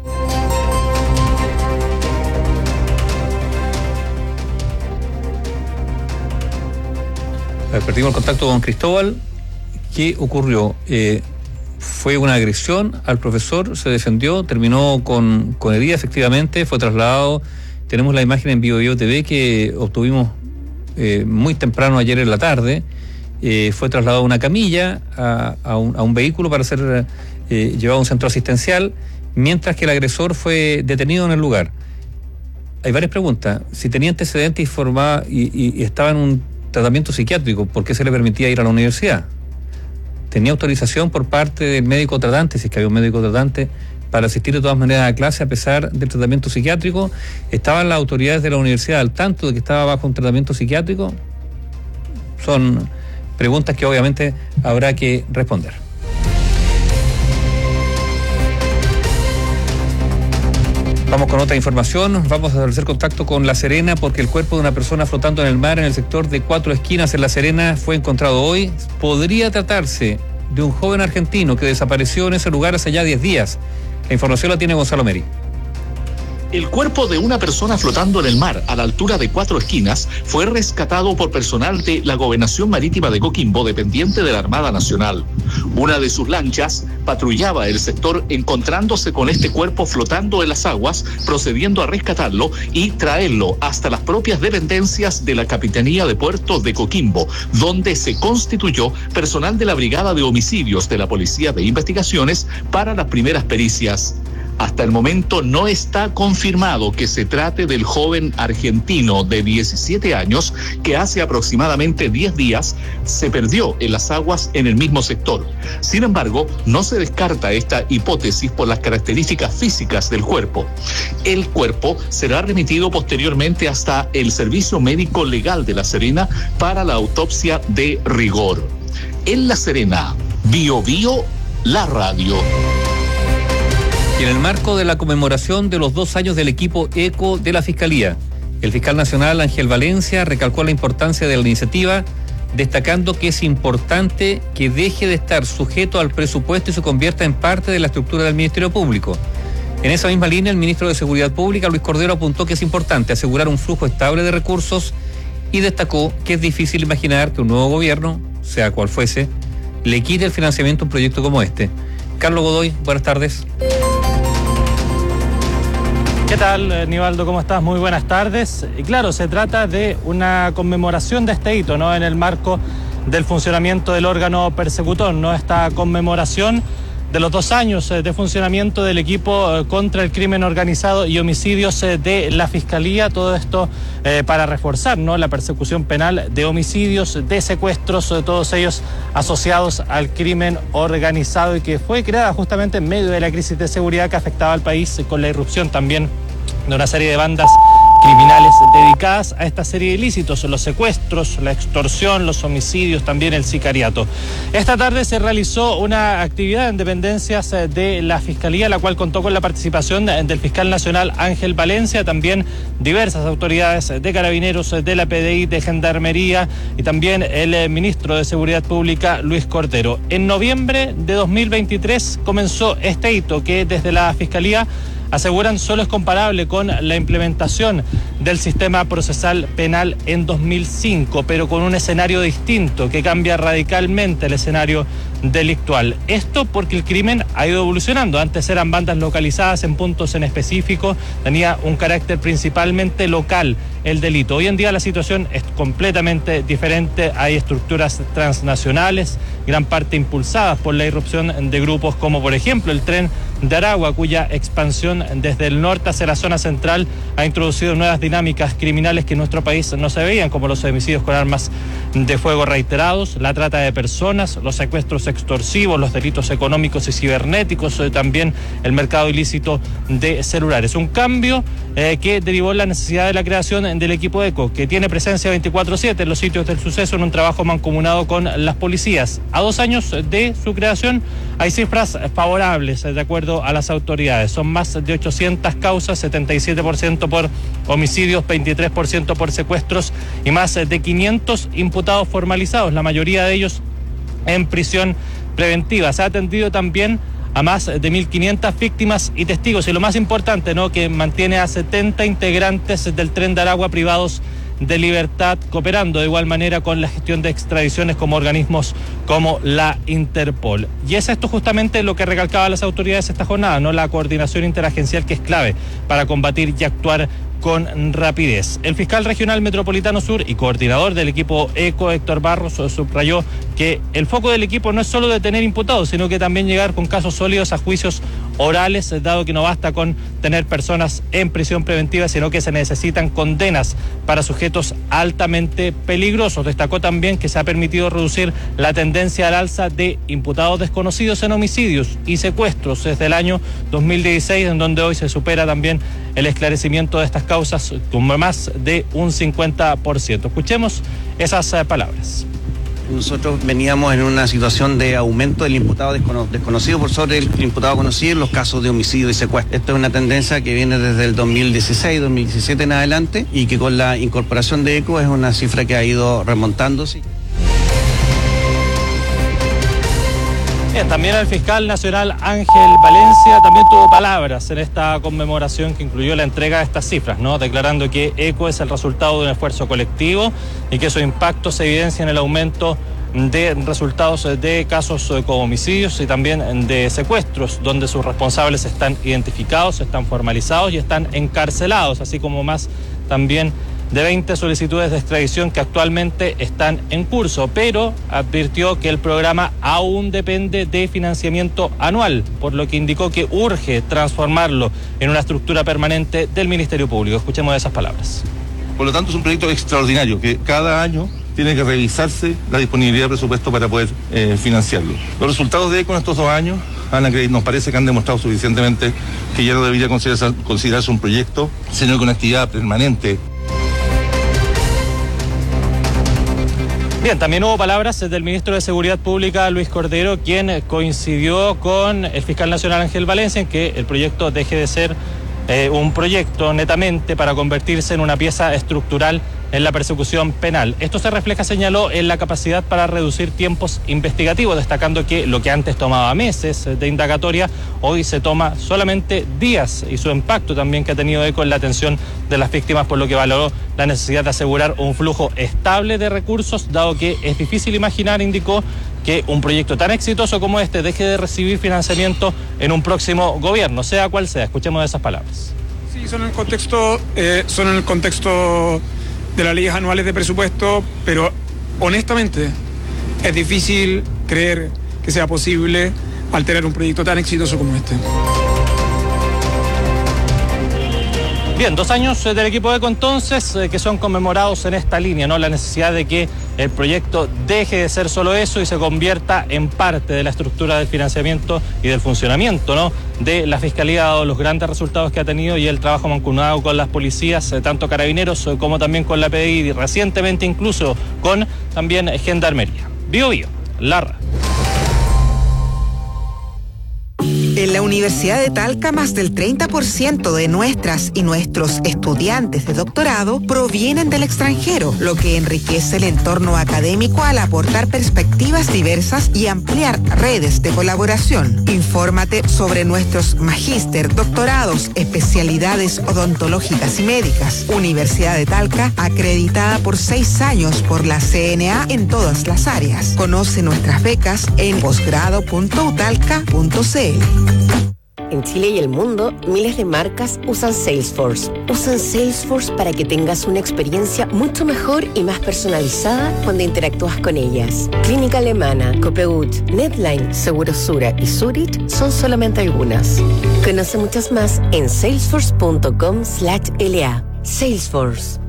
Perdimos el contacto con Cristóbal. ¿Qué ocurrió? Fue una agresión al profesor, se defendió, terminó con herida, efectivamente, fue trasladado. Tenemos la imagen en Bio Bio TV que obtuvimos muy temprano ayer en la tarde. Fue trasladado a una camilla, a un vehículo para ser llevado a un centro asistencial, mientras que el agresor fue detenido en el lugar. Hay varias preguntas. Si tenía antecedentes y estaba en un tratamiento psiquiátrico, ¿por qué se le permitía ir a la universidad? Tenía autorización por parte del médico tratante, si es que había un médico tratante, para asistir de todas maneras a clase a pesar del tratamiento psiquiátrico. ¿Estaban las autoridades de la universidad al tanto de que estaba bajo un tratamiento psiquiátrico? Son preguntas que obviamente habrá que responder. Vamos con otra información, vamos a establecer contacto con La Serena porque el cuerpo de una persona flotando en el mar en el sector de Cuatro Esquinas en La Serena fue encontrado hoy. Podría tratarse de un joven argentino que desapareció en ese lugar hace ya 10 días. La información la tiene Gonzalo Meri. El cuerpo de una persona flotando en el mar a la altura de Cuatro Esquinas fue rescatado por personal de la Gobernación Marítima de Coquimbo, dependiente de la Armada Nacional. Una de sus lanchas patrullaba el sector encontrándose con este cuerpo flotando en las aguas, procediendo a rescatarlo y traerlo hasta las propias dependencias de la Capitanía de Puertos de Coquimbo, donde se constituyó personal de la Brigada de Homicidios de la Policía de Investigaciones para las primeras pericias. Hasta el momento no está confirmado que se trate del joven argentino de 17 años que hace aproximadamente 10 días se perdió en las aguas en el mismo sector. Sin embargo, no se descarta esta hipótesis por las características físicas del cuerpo. El cuerpo será remitido posteriormente hasta el Servicio Médico Legal de La Serena para la autopsia de rigor. En La Serena, BioBio, la radio. Y en el marco de la conmemoración de los 2 años del equipo ECO de la Fiscalía, el fiscal nacional Ángel Valencia recalcó la importancia de la iniciativa, destacando que es importante que deje de estar sujeto al presupuesto y se convierta en parte de la estructura del Ministerio Público. En esa misma línea, el ministro de Seguridad Pública, Luis Cordero, apuntó que es importante asegurar un flujo estable de recursos y destacó que es difícil imaginar que un nuevo gobierno, sea cual fuese, le quite el financiamiento a un proyecto como este. Carlos Godoy, buenas tardes. ¿Qué tal, Nivaldo? ¿Cómo estás? Muy buenas tardes. Y claro, se trata de una conmemoración de este hito, ¿no? En el marco del funcionamiento del órgano persecutor, ¿no? Esta conmemoración de los 2 años de funcionamiento del equipo contra el crimen organizado y homicidios de la Fiscalía, todo esto para reforzar, ¿no?, la persecución penal de homicidios, de secuestros, todos ellos asociados al crimen organizado y que fue creada justamente en medio de la crisis de seguridad que afectaba al país con la irrupción también de una serie de bandas criminales dedicadas a esta serie de ilícitos, los secuestros, la extorsión, los homicidios, también el sicariato. Esta tarde se realizó una actividad en dependencias de la Fiscalía, la cual contó con la participación del fiscal nacional Ángel Valencia, también diversas autoridades de Carabineros, de la PDI, de Gendarmería y también el ministro de Seguridad Pública, Luis Cordero. En noviembre de 2023 comenzó este hito que desde la Fiscalía aseguran solo es comparable con la implementación del sistema procesal penal en 2005, pero con un escenario distinto que cambia radicalmente el escenario delictual. Esto porque el crimen ha ido evolucionando. Antes eran bandas localizadas en puntos en específico, tenía un carácter principalmente local el delito. Hoy en día la situación es completamente diferente. Hay estructuras transnacionales, gran parte impulsadas por la irrupción de grupos como por ejemplo el Tren de Aragua, cuya expansión desde el norte hacia la zona central ha introducido nuevas dinámicas criminales que en nuestro país no se veían, como los homicidios con armas de fuego reiterados, la trata de personas, los secuestros extorsivos, los delitos económicos y cibernéticos, también el mercado ilícito de celulares. Un cambio que derivó en la necesidad de la creación del equipo ECO, que tiene presencia 24/7 en los sitios del suceso en un trabajo mancomunado con las policías. A 2 años de su creación hay cifras favorables, de acuerdo a las autoridades. Son más de 800 causas, 77% por homicidios, 23% por secuestros y más de 500 imputados formalizados, la mayoría de ellos en prisión preventiva. Se ha atendido también a más de 1.500 víctimas y testigos y lo más importante, ¿no?, que mantiene a 70 integrantes del Tren de Aragua privados de libertad, cooperando de igual manera con la gestión de extradiciones como organismos como la Interpol. Y es esto justamente lo que recalcaban las autoridades esta jornada, ¿no?, la coordinación interagencial que es clave para combatir y actuar con rapidez. El fiscal regional metropolitano sur y coordinador del equipo ECO, Héctor Barros, subrayó que el foco del equipo no es solo detener imputados, sino que también llegar con casos sólidos a juicios orales, dado que no basta con tener personas en prisión preventiva, sino que se necesitan condenas para sujetos altamente peligrosos. Destacó también que se ha permitido reducir la tendencia al alza de imputados desconocidos en homicidios y secuestros desde el año 2016, en donde hoy se supera también el esclarecimiento de estas causas con más de un 50%. Escuchemos esas palabras. Nosotros veníamos en una situación de aumento del imputado desconocido por sobre el imputado conocido en los casos de homicidio y secuestro. Esta es una tendencia que viene desde el 2016, 2017 en adelante, y que con la incorporación de ECO es una cifra que ha ido remontándose. Bien, también el fiscal nacional Ángel Valencia también tuvo palabras en esta conmemoración que incluyó la entrega de estas cifras, ¿no? Declarando que ECO es el resultado de un esfuerzo colectivo y que su impacto se evidencia en el aumento de resultados de casos como homicidios y también de secuestros, donde sus responsables están identificados, están formalizados y están encarcelados, así como más también de 20 solicitudes de extradición que actualmente están en curso, pero advirtió que el programa aún depende de financiamiento anual, por lo que indicó que urge transformarlo en una estructura permanente del Ministerio Público. Escuchemos esas palabras. Por lo tanto, es un proyecto extraordinario que cada año tiene que revisarse la disponibilidad de presupuesto para poder financiarlo. Los resultados de ECO en estos 2 años nos parece que han demostrado suficientemente que ya no debería considerarse un proyecto, sino que una actividad permanente. Bien, también hubo palabras del ministro de Seguridad Pública, Luis Cordero, quien coincidió con el fiscal nacional Ángel Valencia en que el proyecto deje de ser un proyecto netamente para convertirse en una pieza estructural en la persecución penal. Esto se refleja, señaló, en la capacidad para reducir tiempos investigativos, destacando que lo que antes tomaba meses de indagatoria, hoy se toma solamente días, y su impacto también que ha tenido ECO en la atención de las víctimas, por lo que valoró la necesidad de asegurar un flujo estable de recursos, dado que es difícil imaginar, indicó, que un proyecto tan exitoso como este deje de recibir financiamiento en un próximo gobierno, sea cual sea. Escuchemos esas palabras. Sí, son en el contexto de las leyes anuales de presupuesto, pero honestamente es difícil creer que sea posible alterar un proyecto tan exitoso como este. Bien, 2 años del equipo ECO entonces, que son conmemorados en esta línea, ¿no? La necesidad de que el proyecto deje de ser solo eso y se convierta en parte de la estructura del financiamiento y del funcionamiento, ¿no? De la Fiscalía, dado los grandes resultados que ha tenido y el trabajo mancomunado con las policías, tanto carabineros como también con la PDI y recientemente incluso con también Gendarmería. Bio, Larra. En la Universidad de Talca, más del 30% de nuestras y nuestros estudiantes de doctorado provienen del extranjero, lo que enriquece el entorno académico al aportar perspectivas diversas y ampliar redes de colaboración. Infórmate sobre nuestros magíster, doctorados, especialidades odontológicas y médicas. Universidad de Talca, acreditada por 6 años por la CNA en todas las áreas. Conoce nuestras becas en posgrado.utalca.cl. En Chile y el mundo, miles de marcas usan Salesforce. Usan Salesforce para que tengas una experiencia mucho mejor y más personalizada cuando interactúas con ellas. Clínica Alemana, Copeut, Netline, Segurosura y Zurich son solamente algunas. Conoce muchas más en salesforce.com/LA. Salesforce.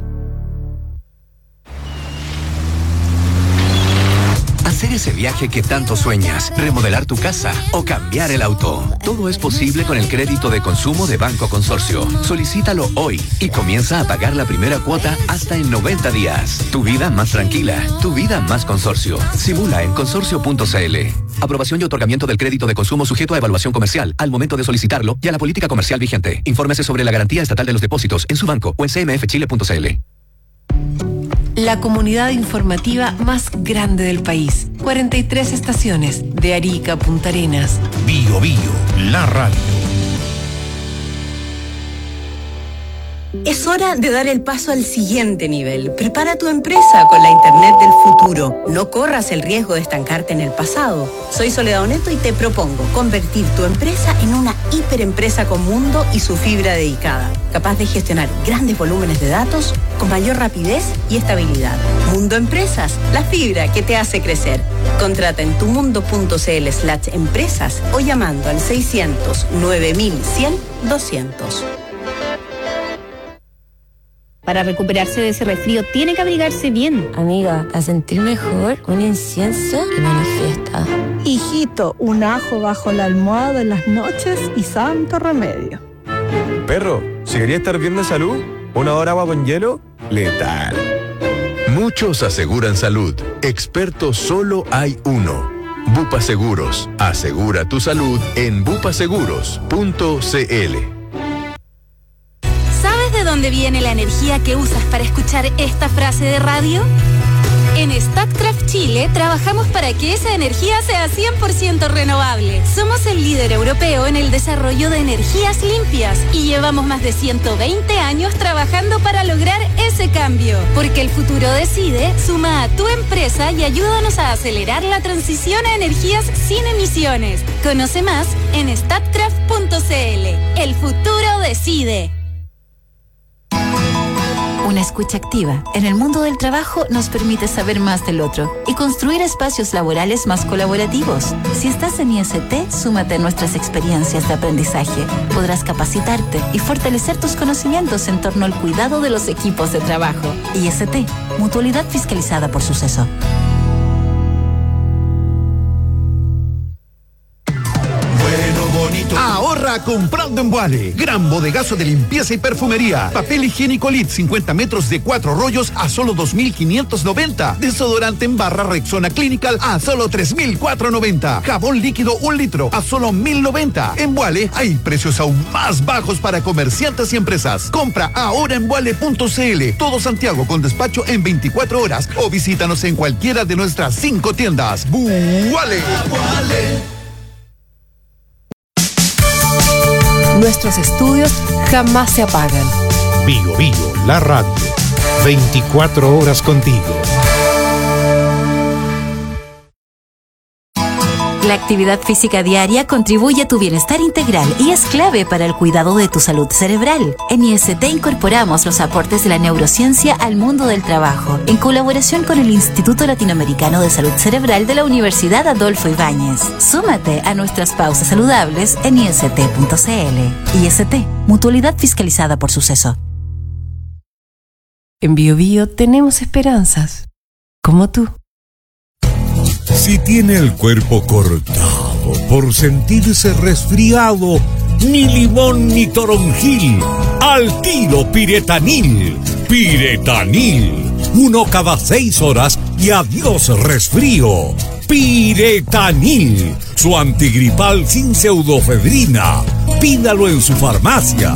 Hacer ese viaje que tanto sueñas, remodelar tu casa o cambiar el auto. Todo es posible con el crédito de consumo de Banco Consorcio. Solicítalo hoy y comienza a pagar la primera cuota hasta en 90 días. Tu vida más tranquila, tu vida más Consorcio. Simula en consorcio.cl. Aprobación y otorgamiento del crédito de consumo sujeto a evaluación comercial al momento de solicitarlo y a la política comercial vigente. Infórmese sobre la garantía estatal de los depósitos en su banco o en cmfchile.cl. La comunidad informativa más grande del país. 43 estaciones, de Arica a Punta Arenas. Bio, la radio. Es hora de dar el paso al siguiente nivel. Prepara tu empresa con la Internet del futuro. No corras el riesgo de estancarte en el pasado. Soy Soledad Oneto y te propongo convertir tu empresa en una hiperempresa con Mundo y su fibra dedicada, capaz de gestionar grandes volúmenes de datos con mayor rapidez y estabilidad. Mundo Empresas, la fibra que te hace crecer. Contrata en tumundo.cl/empresas o llamando al 600 9100 200. Para recuperarse de ese resfrío, tiene que abrigarse bien. Amiga, a sentir mejor, un incienso que manifiesta. Hijito, un ajo bajo la almohada en las noches y santo remedio. Perro, si quería estar bien de salud, una hora agua con hielo, letal. Muchos aseguran salud. Experto solo hay uno. Bupa Seguros. Asegura tu salud en bupaseguros.cl. ¿De dónde viene la energía que usas para escuchar esta frase de radio? En Statkraft Chile trabajamos para que esa energía sea 100% renovable. Somos el líder europeo en el desarrollo de energías limpias y llevamos más de 120 años trabajando para lograr ese cambio. Porque el futuro decide, suma a tu empresa y ayúdanos a acelerar la transición a energías sin emisiones. Conoce más en statkraft.cl. El futuro decide. Una escucha activa en el mundo del trabajo nos permite saber más del otro y construir espacios laborales más colaborativos. Si estás en IST, súmate a nuestras experiencias de aprendizaje. Podrás capacitarte y fortalecer tus conocimientos en torno al cuidado de los equipos de trabajo. IST, Mutualidad Fiscalizada por Suceso. Ahorra comprando en Vuale. Gran bodegazo de limpieza y perfumería. Papel higiénico Lit 50 metros de 4 rollos a solo 2.590. Desodorante en barra Rexona Clinical a solo 3.490. Jabón líquido 1 litro a solo 1.090. En Vuale hay precios aún más bajos para comerciantes y empresas. Compra ahora en vuale.cl. Todo Santiago con despacho en 24 horas o visítanos en cualquiera de nuestras 5 tiendas. Vuale. Nuestros estudios jamás se apagan. Bio Bio, la radio. 24 horas contigo. La actividad física diaria contribuye a tu bienestar integral y es clave para el cuidado de tu salud cerebral. En IST incorporamos los aportes de la neurociencia al mundo del trabajo, en colaboración con el Instituto Latinoamericano de Salud Cerebral de la Universidad Adolfo Ibáñez. Súmate a nuestras pausas saludables en ist.cl. IST, Mutualidad Fiscalizada por Suceso. En Bio Bio tenemos esperanzas, como tú. Si tiene el cuerpo cortado por sentirse resfriado, ni limón ni toronjil, al tiro Piretanil. Piretanil, 1 cada 6 horas y adiós resfrío. Piretanil, su antigripal sin pseudofedrina. Pídalo en su farmacia.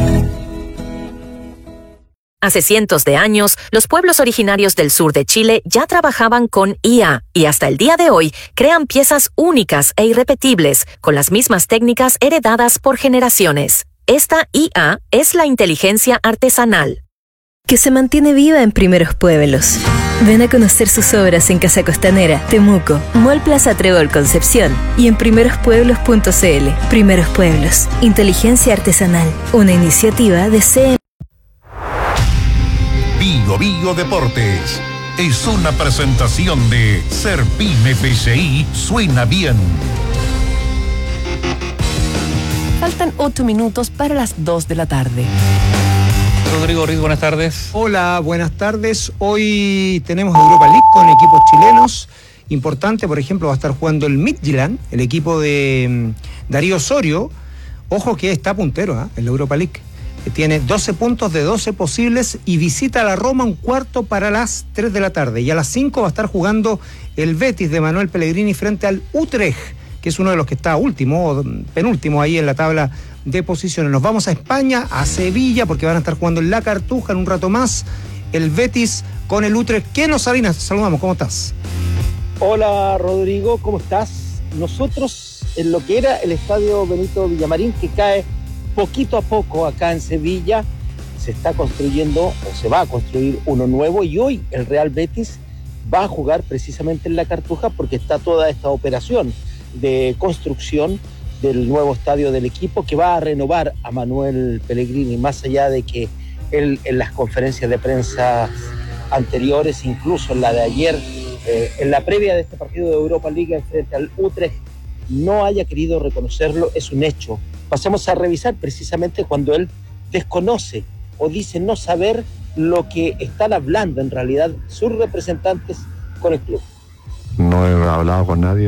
Hace cientos de años, los pueblos originarios del sur de Chile ya trabajaban con IA y hasta el día de hoy crean piezas únicas e irrepetibles con las mismas técnicas heredadas por generaciones. Esta IA es la inteligencia artesanal, que se mantiene viva en primeros pueblos. Ven a conocer sus obras en Casa Costanera, Temuco, Mall Plaza Trébol Concepción y en primerospueblos.cl. Primeros Pueblos, inteligencia artesanal, una iniciativa de CM. Bio Bio Deportes es una presentación de Serpime PCI. Suena bien. Faltan 8 minutos para las 2 de la tarde. Rodrigo Riz, buenas tardes. Hola, buenas tardes. Hoy tenemos Europa League con equipos chilenos. Importante, por ejemplo, va a estar jugando el Midtjylland, el equipo de Darío Osorio. Ojo que está puntero en la Europa League. Tiene 12 puntos de 12 posibles y visita a la Roma un cuarto para las 3 de la tarde. Y a las 5 va a estar jugando el Betis de Manuel Pellegrini frente al Utrecht, que es uno de los que está último o penúltimo ahí en la tabla de posiciones. Nos vamos a España, a Sevilla, porque van a estar jugando en La Cartuja en un rato más. El Betis con el Utrecht. ¿Qué Salinas? Saludamos, ¿cómo estás? Hola Rodrigo, ¿cómo estás? Nosotros en lo que era el estadio Benito Villamarín, que cae poquito a poco acá en Sevilla, se está construyendo o se va a construir uno nuevo, y hoy el Real Betis va a jugar precisamente en la Cartuja porque está toda esta operación de construcción del nuevo estadio del equipo que va a renovar a Manuel Pellegrini, más allá de que él en las conferencias de prensa anteriores, incluso en la de ayer, en la previa de este partido de Europa League frente al Utrecht, no haya querido reconocerlo, es un hecho. Pasemos a revisar precisamente cuando él desconoce o dice no saber lo que están hablando en realidad sus representantes con el club. No he hablado con nadie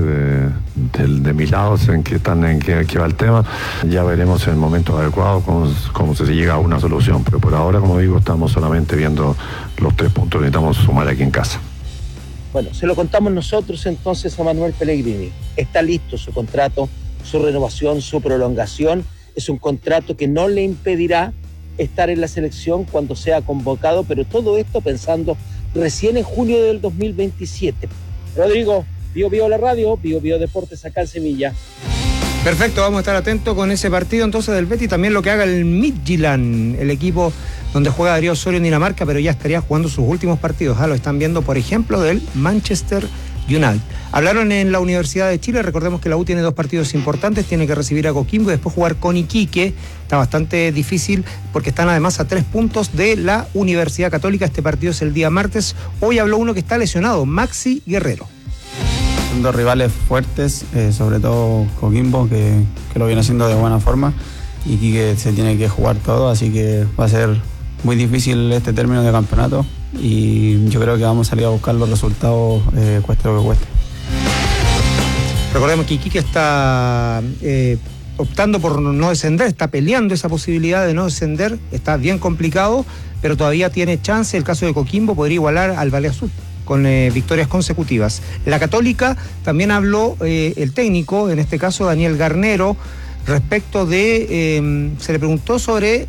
de mi lado en qué va el tema. Ya veremos en el momento adecuado cómo se llega a una solución. Pero por ahora, como digo, estamos solamente viendo los 3 puntos que necesitamos sumar aquí en casa. Bueno, se lo contamos nosotros entonces a Manuel Pellegrini. Está listo su contrato, su renovación, su prolongación. Es un contrato que no le impedirá estar en la selección cuando sea convocado, pero todo esto pensando recién en junio del 2027. Rodrigo, Bio la radio, Bio Deportes acá en Sevilla. Perfecto, vamos a estar atentos con ese partido entonces del Betis, también lo que haga el Midtjylland, el equipo donde juega Darío Osorio en Dinamarca, pero ya estaría jugando sus últimos partidos. Lo están viendo, por ejemplo, del Manchester United. Hablaron en la Universidad de Chile, recordemos que la U tiene 2 partidos importantes, tiene que recibir a Coquimbo y después jugar con Iquique. Está bastante difícil porque están además a 3 puntos de la Universidad Católica. Este partido es el día martes. Hoy habló uno que está lesionado, Maxi Guerrero. Son 2 rivales fuertes, sobre todo Coquimbo, que lo viene haciendo de buena forma, y Iquique se tiene que jugar todo, así que va a ser muy difícil este término de campeonato, y yo creo que vamos a salir a buscar los resultados, cueste lo que cueste. Recordemos que Iquique está optando por no descender, está peleando esa posibilidad de no descender, está bien complicado, pero todavía tiene chance. El caso de Coquimbo podría igualar al Valle Azul con victorias consecutivas. La Católica también habló el técnico, en este caso Daniel Garnero, respecto de, se le preguntó sobre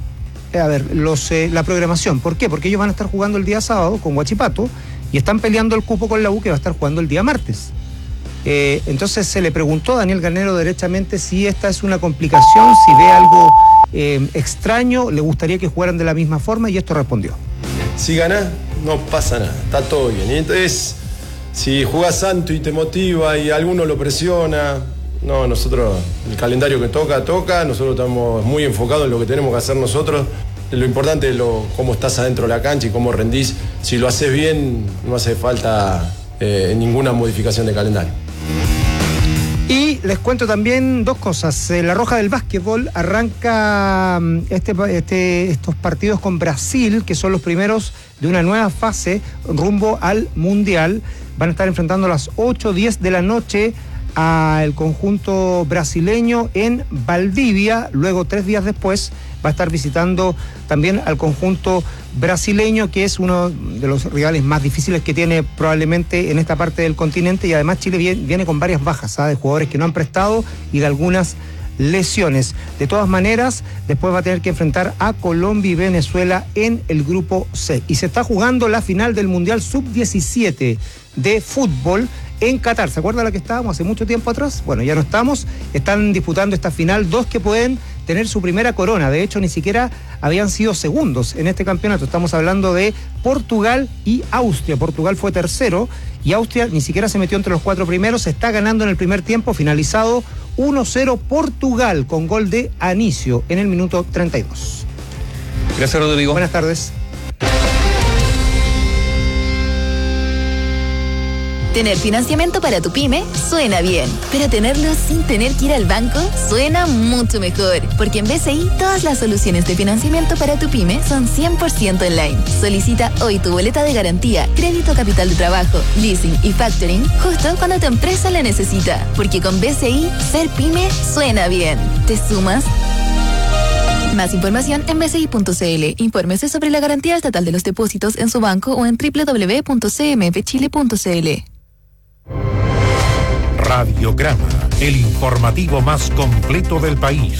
la programación. ¿Por qué? Porque ellos van a estar jugando el día sábado con Huachipato y están peleando el cupo con la U, que va a estar jugando el día martes. Entonces se le preguntó a Daniel Garnero derechamente si esta es una complicación, si ve algo extraño, le gustaría que jugaran de la misma forma, y esto respondió. Si ganás, no pasa nada, está todo bien. Y entonces, si jugás santo y te motiva y alguno lo presiona, no, nosotros, el calendario que toca, nosotros estamos muy enfocados en lo que tenemos que hacer nosotros. Lo importante es cómo estás adentro de la cancha y cómo rendís. Si lo haces bien, no hace falta ninguna modificación de calendario. Y les cuento también 2 cosas. La Roja del Básquetbol arranca estos partidos con Brasil, que son los primeros de una nueva fase rumbo al Mundial. Van a estar enfrentando a las 8:10 de la noche al conjunto brasileño en Valdivia. Luego, 3 días después, va a estar visitando también al conjunto brasileño, que es uno de los rivales más difíciles que tiene probablemente en esta parte del continente, y además Chile viene con varias bajas, de jugadores que no han prestado y de algunas lesiones. De todas maneras, después va a tener que enfrentar a Colombia y Venezuela en el grupo C. Y se está jugando la final del Mundial Sub-17 de fútbol en Qatar. ¿Se acuerda la que estábamos hace mucho tiempo atrás? Bueno, ya no estamos. Están disputando esta final 2 que pueden tener su primera corona. De hecho, ni siquiera habían sido segundos en este campeonato. Estamos hablando de Portugal y Austria. Portugal fue tercero y Austria ni siquiera se metió entre los 4 primeros. Se está ganando en el primer tiempo, finalizado 1-0 Portugal con gol de Anicio en el minuto 32. Gracias, Rodrigo. Buenas tardes. Tener financiamiento para tu pyme suena bien, pero tenerlo sin tener que ir al banco suena mucho mejor, porque en BCI todas las soluciones de financiamiento para tu pyme son 100% online. Solicita hoy tu boleta de garantía, crédito capital de trabajo, leasing y factoring justo cuando tu empresa la necesita, porque con BCI ser pyme suena bien. ¿Te sumas? Más información en bci.cl. Infórmese sobre la garantía estatal de los depósitos en su banco o en www.cmfchile.cl. Radiograma, el informativo más completo del país.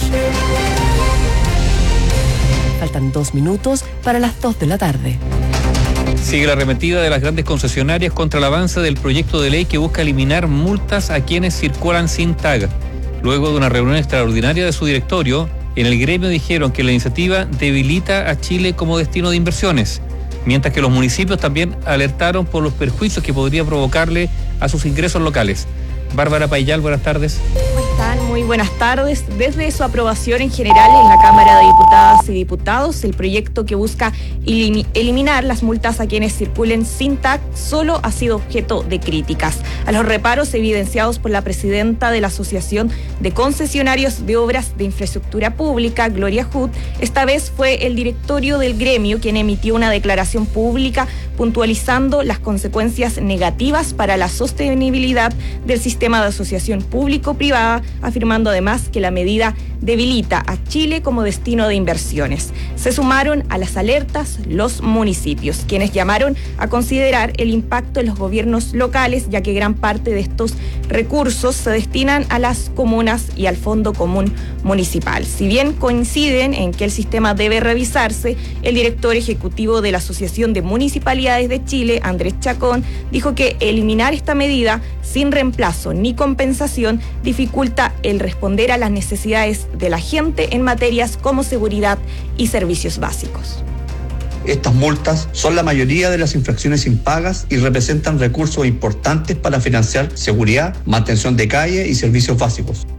Faltan 2 minutos para las 2 de la tarde. Sigue la arremetida de las grandes concesionarias contra el avance del proyecto de ley que busca eliminar multas a quienes circulan sin tag. Luego de una reunión extraordinaria de su directorio, En el gremio dijeron que la iniciativa debilita a Chile como destino de inversiones, mientras que los municipios también alertaron por los perjuicios que podría provocarle a sus ingresos locales. Bárbara Payal, buenas tardes. ¿Cómo están? Muy buenas tardes. Desde su aprobación en general en la Cámara de Diputadas y Diputados, el proyecto que busca eliminar las multas a quienes circulen sin TAC solo ha sido objeto de críticas. A los reparos evidenciados por la presidenta de la Asociación de Concesionarios de Obras de Infraestructura Pública, Gloria Hood, esta vez fue el directorio del gremio quien emitió una declaración pública puntualizando las consecuencias negativas para la sostenibilidad del sistema de asociación público-privada, afirmando además que la medida debilita a Chile como destino de inversiones. Se sumaron a las alertas los municipios, quienes llamaron a considerar el impacto en los gobiernos locales, ya que gran parte de estos recursos se destinan a las comunas y al Fondo Común Municipal. Si bien coinciden en que el sistema debe revisarse, el director ejecutivo de la Asociación de Municipalidades de Chile, Andrés Chacón, dijo que eliminar esta medida sin reemplazo ni compensación dificulta el responder a las necesidades de la gente en materias como seguridad y servicios básicos. Estas multas son la mayoría de las infracciones impagas y representan recursos importantes para financiar seguridad, mantención de calle y servicios básicos.